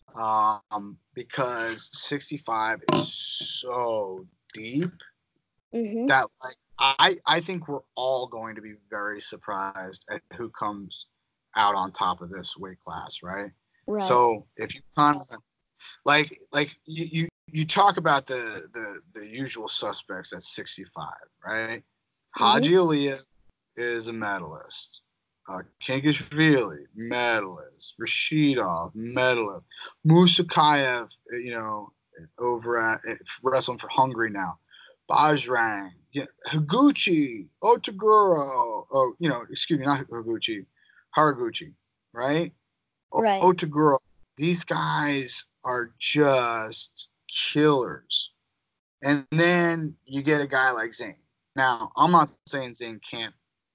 Um, because sixty-five is so deep Mhm. that like I I think we're all going to be very surprised at who comes out on top of this weight class, right? Right. So if you kind of like like you, you you talk about the the the usual suspects at sixty-five, right? Haji Aliyah is a medalist. Uh, Kengishvili, medalist. Rashidov, medalist. Musakayev, you know, over at wrestling for Hungary now. Bajrang, you know, Higuchi, Otaguro, oh, you know, excuse me, not Higuchi, Haraguchi, right? O- Right. Otaguro. These guys are just killers. And then you get a guy like Zane. Now, I'm not saying Zane can't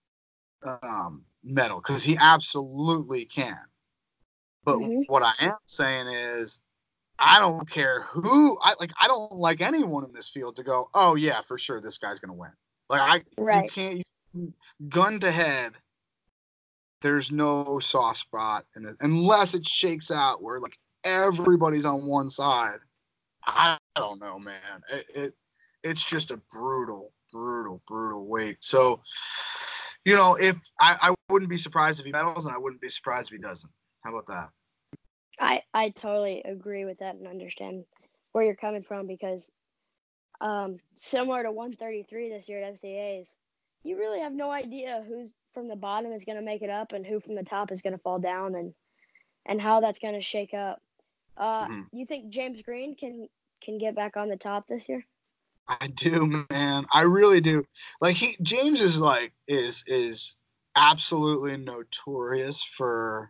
um, medal because he absolutely can. But Mhm. what I am saying is, I don't care who. I like. I don't like anyone in this field to go, oh yeah, for sure, this guy's gonna win. Like I, you Right. can't. gun to head, there's no soft spot in it, unless it shakes out where like everybody's on one side. I don't know, man. It, it it's just a brutal, brutal, brutal weight. So, you know, if I, I wouldn't be surprised if he medals, and I wouldn't be surprised if he doesn't. How about that? I, I totally agree with that and understand where you're coming from, because um, similar to one thirty-three this year at N C A As, you really have no idea who's from the bottom is going to make it up and who from the top is going to fall down, and, and how that's going to shake up. Uh, Mhm. You think James Green can can get back on the top this year? I do, man. I really do. Like he, James is like is is absolutely notorious for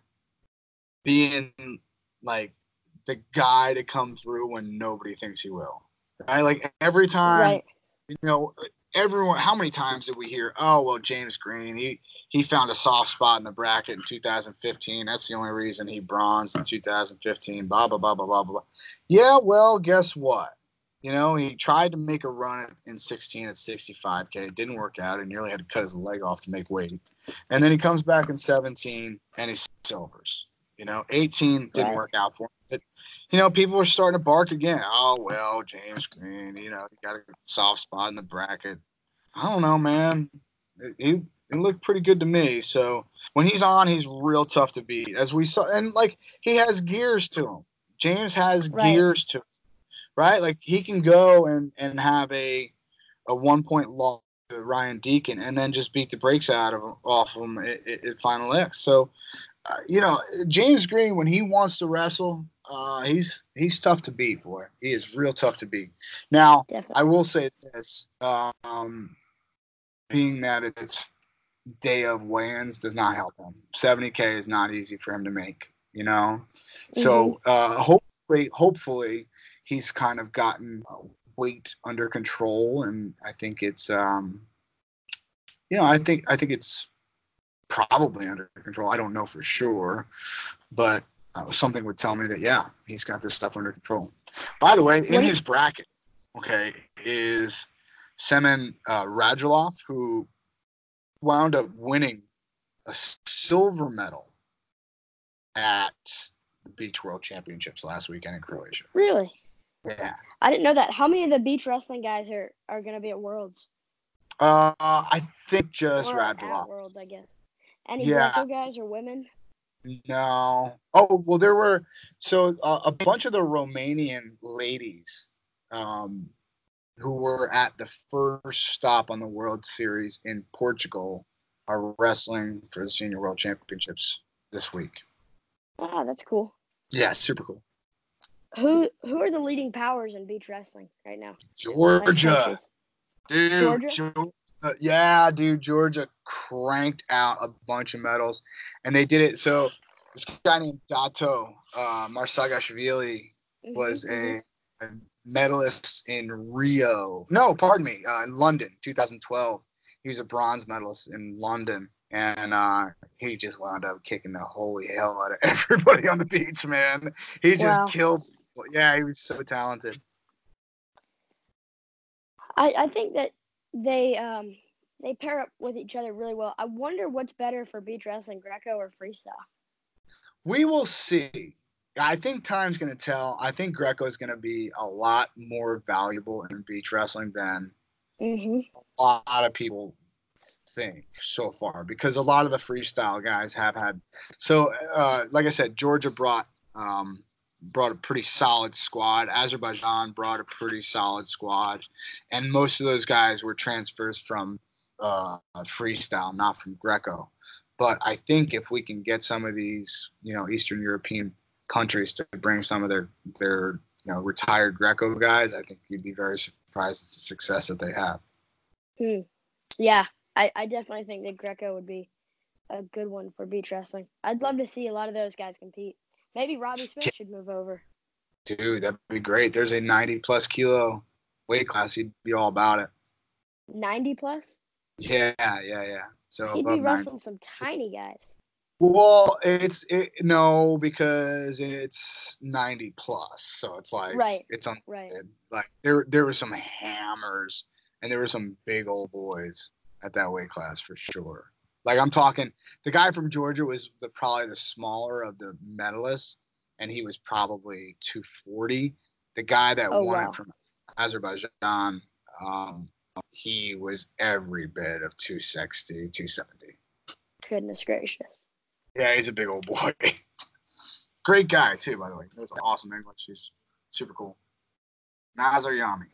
being like the guy to come through when nobody thinks he will. Right? Like every time, Right. you know, everyone. How many times did we hear? Oh well, James Green. He he found a soft spot in the bracket in two thousand fifteen. That's the only reason he bronzed in two thousand fifteen. Blah blah blah blah blah blah. Yeah. Well, guess what? You know, he tried to make a run in sixteen at sixty-five K. It didn't work out. He nearly had to cut his leg off to make weight. And then he comes back in seventeen and he silvers. You know, eighteen didn't Right. work out for him. But, you know, people are starting to bark again. Oh, well, James Green, you know, he got a soft spot in the bracket. I don't know, man. He, he looked pretty good to me. So when he's on, he's real tough to beat. As we saw, and, like, he has gears to him. James has Right. gears to him. Right? Like he can go and, and have a a one point loss to Ryan Deacon and then just beat the brakes out of him, off of him at, at Final X. So, uh, you know, James Green, when he wants to wrestle, uh, he's he's tough to beat, boy. He is real tough to beat. Now, Definitely. I will say this, um, being that it's day of weigh-ins does not help him. seventy K is not easy for him to make, you know? So, uh, hopefully, hopefully – he's kind of gotten weight under control, and I think it's, um, you know, I think I think it's probably under control. I don't know for sure, but uh, something would tell me that yeah, he's got this stuff under control. By the way, in What do you- his bracket, okay, is Semen uh, Radulov, who wound up winning a silver medal at the Beach World Championships last weekend in Croatia. Really? Yeah. I didn't know that. How many of the beach wrestling guys are, are going to be at Worlds? Uh, I think just Or at Radulov. Worlds, I guess. Any Yeah. Greco guys or women? No. Oh, well, there were so uh, a bunch of the Romanian ladies um, who were at the first stop on the World Series in Portugal are wrestling for the Senior World Championships this week. Ah, that's cool. Yeah, super cool. Who who are the leading powers in beach wrestling right now? Like Georgia. countries? Dude, Georgia? Georgia? Uh, yeah, dude, Georgia cranked out a bunch of medals, and they did it. So this guy named Dato uh, Marsagashvili Mhm, was mhm. a, a medalist in Rio. No, pardon me, uh, in London, two thousand twelve. He was a bronze medalist in London, and uh, he just wound up kicking the holy hell out of everybody on the beach, man. He just Wow. killed. Yeah, he was so talented. I, I think that they um they pair up with each other really well. I wonder what's better for beach wrestling, Greco or freestyle? We will see. I think time's going to tell. I think Greco is going to be a lot more valuable in beach wrestling than Mm-hmm. a lot of people think so far, because a lot of the freestyle guys have had. So, uh, like I said, Georgia brought um, brought a pretty solid squad. Azerbaijan brought a pretty solid squad, and most of those guys were transfers from uh, freestyle, not from Greco. But I think if we can get some of these, you know, Eastern European countries to bring some of their their you know retired Greco guys, I think you'd be very surprised at the success that they have. Hmm. Yeah, I, I definitely think that Greco would be a good one for beach wrestling. I'd love to see a lot of those guys compete. Maybe Robbie Smith should move over. Dude, that'd be great. There's a ninety plus kilo weight class. He'd be all about it. ninety plus? Yeah, yeah, yeah. So He'd above be ninety. wrestling some tiny guys. Well, it's it, no, because it's ninety plus. So it's like Right. it's on Right. like there there were some hammers and there were some big old boys. at that weight class for sure. Like I'm talking, the guy from Georgia was the probably the smaller of the medalists, and he was probably two forty. The guy that Oh, won wow. it from Azerbaijan, um, he was every bit of two sixty, two seventy. Goodness gracious. Yeah, he's a big old boy. Great guy too, by the way. He was awesome English. He's super cool. Nazar Yami.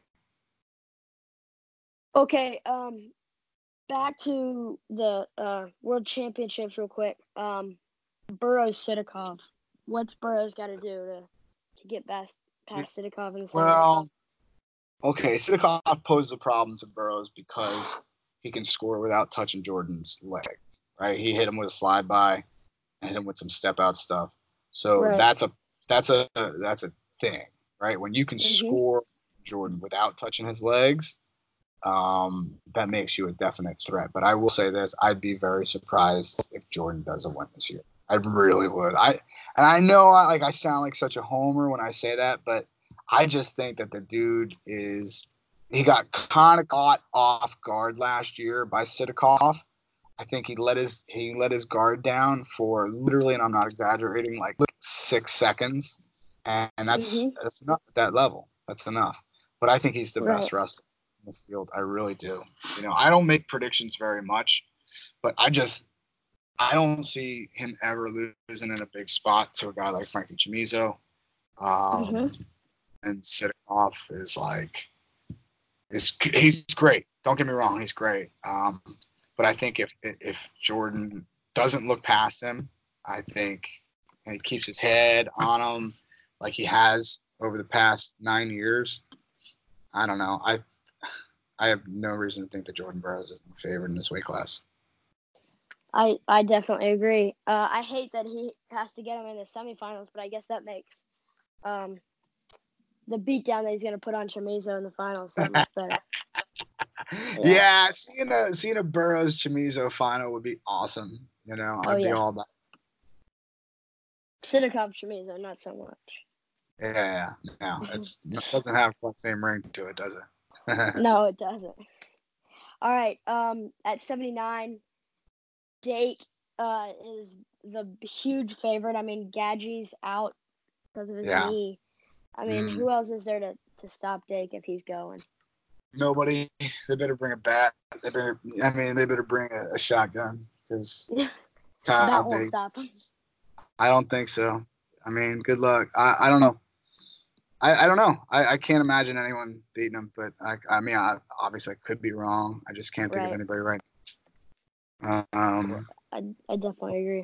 Okay, um, back to the uh, World Championships real quick. Um, Burroughs Sidakov. What's Burroughs got to do to to get past past Sidakov in the semis? Well, okay, Sidakov posed a problem to Burroughs because he can score without touching Jordan's legs, right? He hit him with a slide by, and hit him with some step out stuff. So Right. that's a that's a that's a thing, right? When you can Mhm. score Jordan without touching his legs, um, that makes you a definite threat. But I will say this: I'd be very surprised if Jordan doesn't win this year. I really would. I and I know I, like I sound like such a homer when I say that, but I just think that the dude is he got kind of caught off guard last year by Sidakov. I think he let his he let his guard down for literally, and I'm not exaggerating, like six seconds, and, and that's Mhm. that's enough at that level. That's enough. But I think he's the Right. best wrestler in the field. I really do. You know, I don't make predictions very much, but I just I don't see him ever losing in a big spot to a guy like Frankie Chamizo. Um, Mhm. And Sidakov is like is he's great. Don't get me wrong, he's great. Um, but I think if if Jordan doesn't look past him, I think, and he keeps his head on him like he has over the past nine years, I don't know. I I have no reason to think that Jordan Burroughs is the favorite in this weight class. I I definitely agree. Uh, I hate that he has to get him in the semifinals, but I guess that makes um the beatdown that he's gonna put on Chamizo in the finals that much better. Yeah, Yeah. seeing a seeing a Burroughs Chamizo final would be awesome. You know, Oh, I'd be yeah. all about. Sidakov Chamizo, not so much. Yeah, yeah, no, it's it doesn't have the same ring to it, does it? No, it doesn't. All right. Um, at seventy-nine, Dake uh is the huge favorite. I mean, Gadji's out because of his Yeah. knee. I mean, Mm. who else is there to, to stop Dake if he's going? Nobody. They better bring a bat. They better. I mean, they better bring a, a shotgun because That won't stop him. I don't think so. I mean, good luck. I, I don't know. I, I don't know. I, I can't imagine anyone beating him, but I I mean, I, obviously I could be wrong. I just can't think Right. of anybody right now. Um, I, I definitely agree.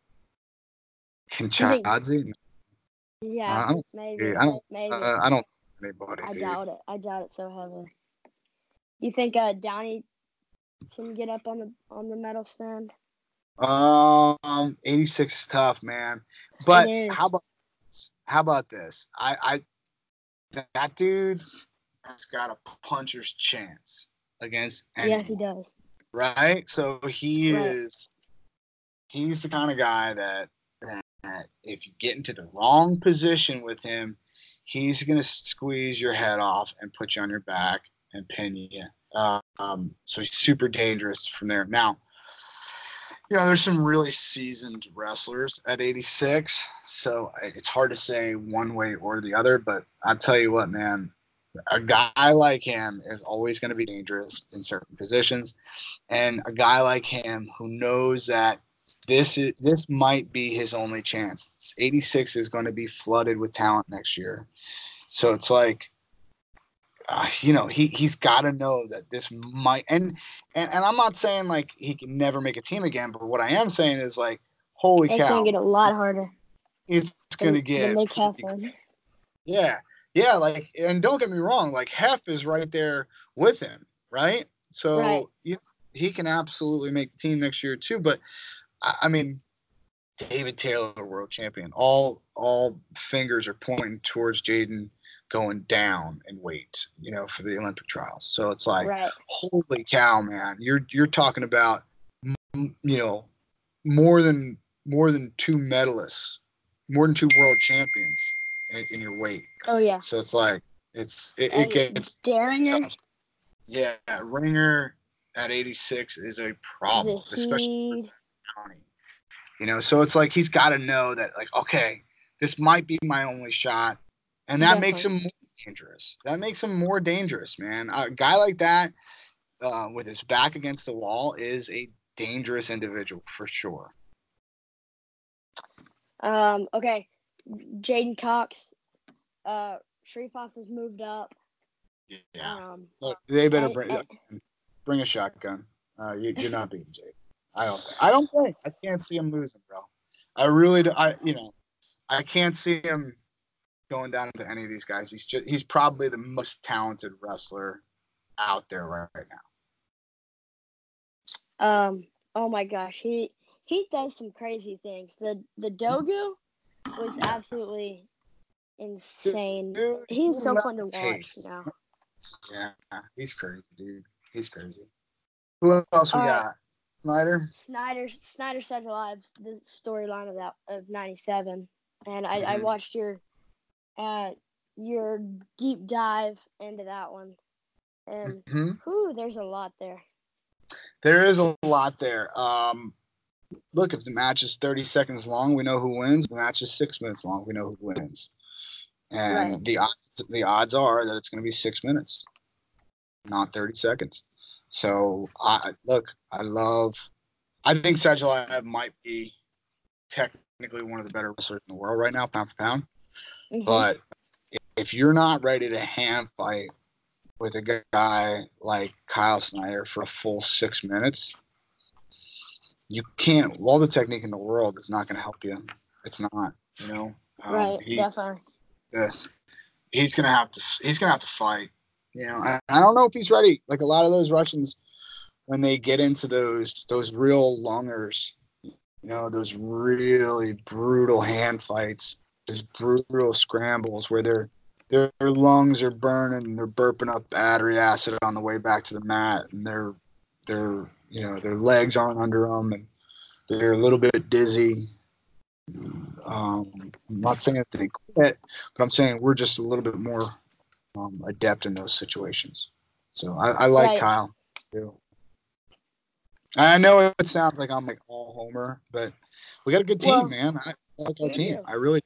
Kinchadze? Yeah, I don't. maybe. I don't. Maybe. Uh, I don't. Anybody, I dude. doubt it. I doubt it so heavily. You think uh Downey can get up on the on the medal stand? Um, eighty-six is tough, man. But It is. how about this? How about this? I, I, that dude has got a puncher's chance against anyone. Yes, he does. Right? So he Right. is. He's the kind of guy that, that if you get into the wrong position with him, he's gonna squeeze your head off and put you on your back and pin you. Um, so he's super dangerous from there. Now, you know, there's some really seasoned wrestlers at eighty-six, so it's hard to say one way or the other. But I'll tell you what, man, a guy like him is always going to be dangerous in certain positions, and a guy like him who knows that this is this might be his only chance. eighty-six is going to be flooded with talent next year, so it's like. Uh, you know, he, he's got to know that this might, and, and, and I'm not saying like he can never make a team again, but what I am saying is like, holy It's cow, gonna get a lot harder. it's going to get, the Nick pretty- Heflin. yeah, yeah, like, and don't get me wrong, like Hef is right there with him, right? So Right. you, he can absolutely make the team next year too, but I, I mean, David Taylor, world champion, all, all fingers are pointing towards Jaden going down in weight, you know, for the Olympic trials. So it's like, Right. holy cow, man, you're you're talking about, you know, more than more than two medalists, more than two world champions in, in your weight. Oh yeah. So it's like it's it, it And gets Daringer. yeah, Ringer, at eighty-six is a The problem, especially Heat. for County. You know, so it's like he's got to know that, like, okay, this might be my only shot, and that makes him Definitely. more dangerous. That makes him more dangerous, man. A guy like that, uh, with his back against the wall, is a dangerous individual for sure. Um, okay. Jaden Cox. Uh, Sharifov has moved up. Yeah. Um, Look, they better and, bring and bring a shotgun. Uh, you, you're not beating Jake. I don't. I don't think. I can't see him losing, bro. I really do. I you know, I can't see him going down to any of these guys. He's just he's probably the most talented wrestler out there right, right now. um, oh my gosh, he he does some crazy things. The the Dogu was absolutely insane. Dude, He's he so fun to watch, you levitates. know. Yeah, he's crazy, dude. He's crazy. Who else we All right. got? Snyder. Snyder Snyder Saved Lives, the storyline of that of ninety-seven, and I, Mhm. I watched your uh your deep dive into that one, and Mhm. whew, there's a lot there. There is a lot there. Um, look, if the match is thirty seconds long, we know who wins. If the match is six minutes long, we know who wins. And Right. the odds, the odds are that it's going to be six minutes, not thirty seconds. So, I look, I love, I think Sadulayev might be technically one of the better wrestlers in the world right now, pound for pound. Mhm. But if you're not ready to hand fight with a guy like Kyle Snyder for a full six minutes, you can't. All the technique in the world is not going to help you. It's not, you know. Um, Right. he, Definitely. uh, he's gonna have to. He's gonna have to fight. You know, I, I don't know if he's ready. Like a lot of those Russians, when they get into those those real lungers, you know, those really brutal hand fights, those brutal scrambles where their their lungs are burning and they're burping up battery acid on the way back to the mat, and their their you know their legs aren't under them, and they're a little bit dizzy. Um, I'm not saying that they quit, but I'm saying we're just a little bit more um, adept in those situations. So I, I like Right. Kyle too. I know it sounds like I'm like all homer, but we got a good team, Well, man. I like our we team. do. I really.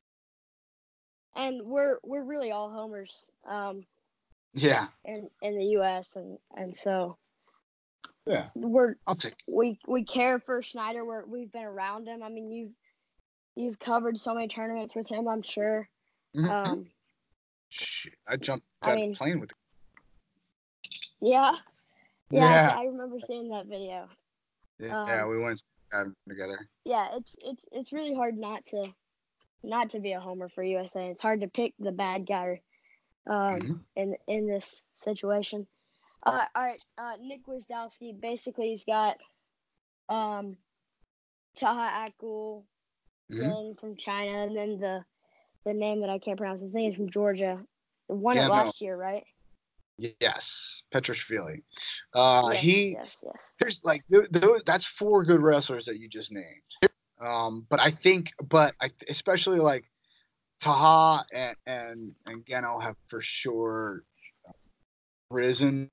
And we're we're really all homers. Um. Yeah. In in the U S and and so. Yeah. We're I'll take it. we we care for Snyder. We're we've been around him. I mean, you've you've covered so many tournaments with him, I'm sure. Mm-hmm. Um, Shit, I jumped I out mean, of plane with. Yeah, yeah, Yeah. I, I remember seeing that video. Yeah, Um, yeah, we went out together. Yeah, it's it's it's really hard not to not to be a homer for U S A. It's hard to pick the bad guy um, Mm-hmm. in in this situation. Uh, all right, uh, Nick Wisdowski. Basically, he's got um, Taha Akul, Mm-hmm. Zhang from China, and then the the name that I can't pronounce. I think it's from Georgia. Won Yeah, it no. last year, right? Yes, Petroshvili. Uh, Yes, he yes, yes. there's like th- th- that's four good wrestlers that you just named. Um, but I think, but I especially like Taha and and and Geno have for sure risen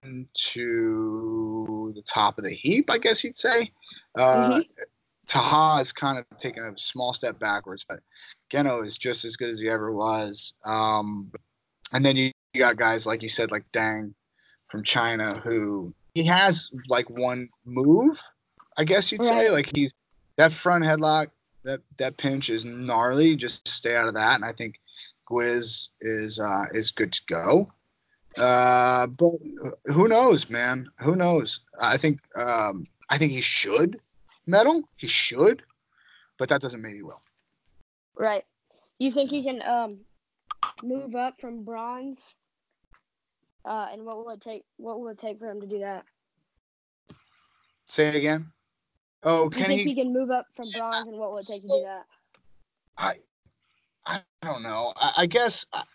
to the top of the heap, I guess you'd say. Uh, Mhm. Taha has kind of taken a small step backwards, but Geno is just as good as he ever was. Um, and then you, you got guys like you said, like Dang from China, who he has like one move, I guess you'd say. Right. Like he's that front headlock, that that pinch is gnarly. Just stay out of that. And I think Gwiz is uh, is good to go. Uh, but who knows, man? Who knows? I think um, I think he should medal. He should, but that doesn't mean he will. Right. You think he can um move up from bronze? Uh, and what will it take? What will it take for him to do that? Say it again. Oh, Do you can think he? he can move up from bronze, and what will it take to do that? I I don't know. I, I guess I,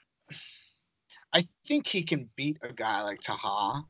I think he can beat a guy like Taha.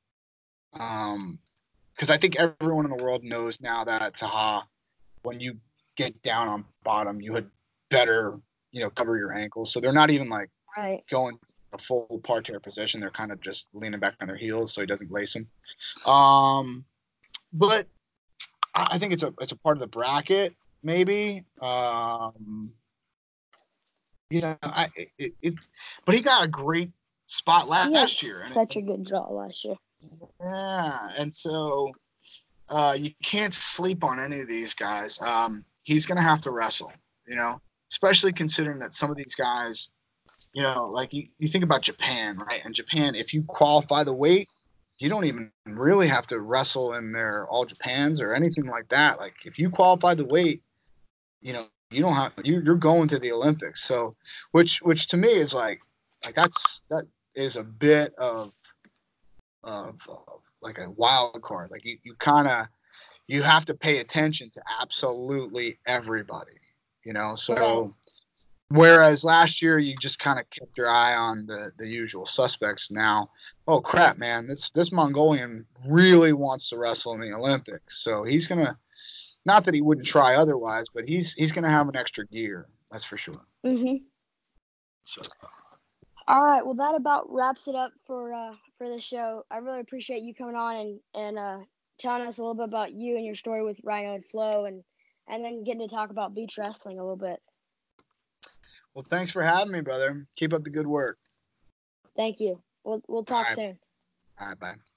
Um, because I think everyone in the world knows now that Taha, when you get down on bottom, you had better, you know, cover your ankles. So they're not even like Right. going a full parterre position. They're kind of just leaning back on their heels so he doesn't lace them. Um, but I, I think it's a it's a part of the bracket, maybe. Um, you know, I it, it but he got a great spot last He had year. And such it, a good draw last year. Yeah, and so uh, you can't sleep on any of these guys. Um, he's gonna have to wrestle, you know, especially considering that some of these guys, you know, like you, you think about Japan, right? And Japan, if you qualify the weight, you don't even really have to wrestle in their All Japans or anything like that. Like if you qualify the weight, you know, you don't have you, you're going to the Olympics. So, which which to me is like like that's that is a bit of of, of like a wild card. Like you, you kind of you have to pay attention to absolutely everybody, you know. So whereas last year you just kind of kept your eye on the the usual suspects. Now, oh crap, man, this this Mongolian really wants to wrestle in the Olympics. So he's gonna, not that he wouldn't try otherwise, but he's he's gonna have an extra gear. That's for sure. Mhm. So. All right, well that about wraps it up for uh for the show. I really appreciate you coming on and and uh telling us a little bit about you and your story with Rhino and Flo, and and then getting to talk about beach wrestling a little bit. Well, thanks for having me, brother. Keep up the good work. Thank you. We'll we'll talk All right. soon. All right, bye.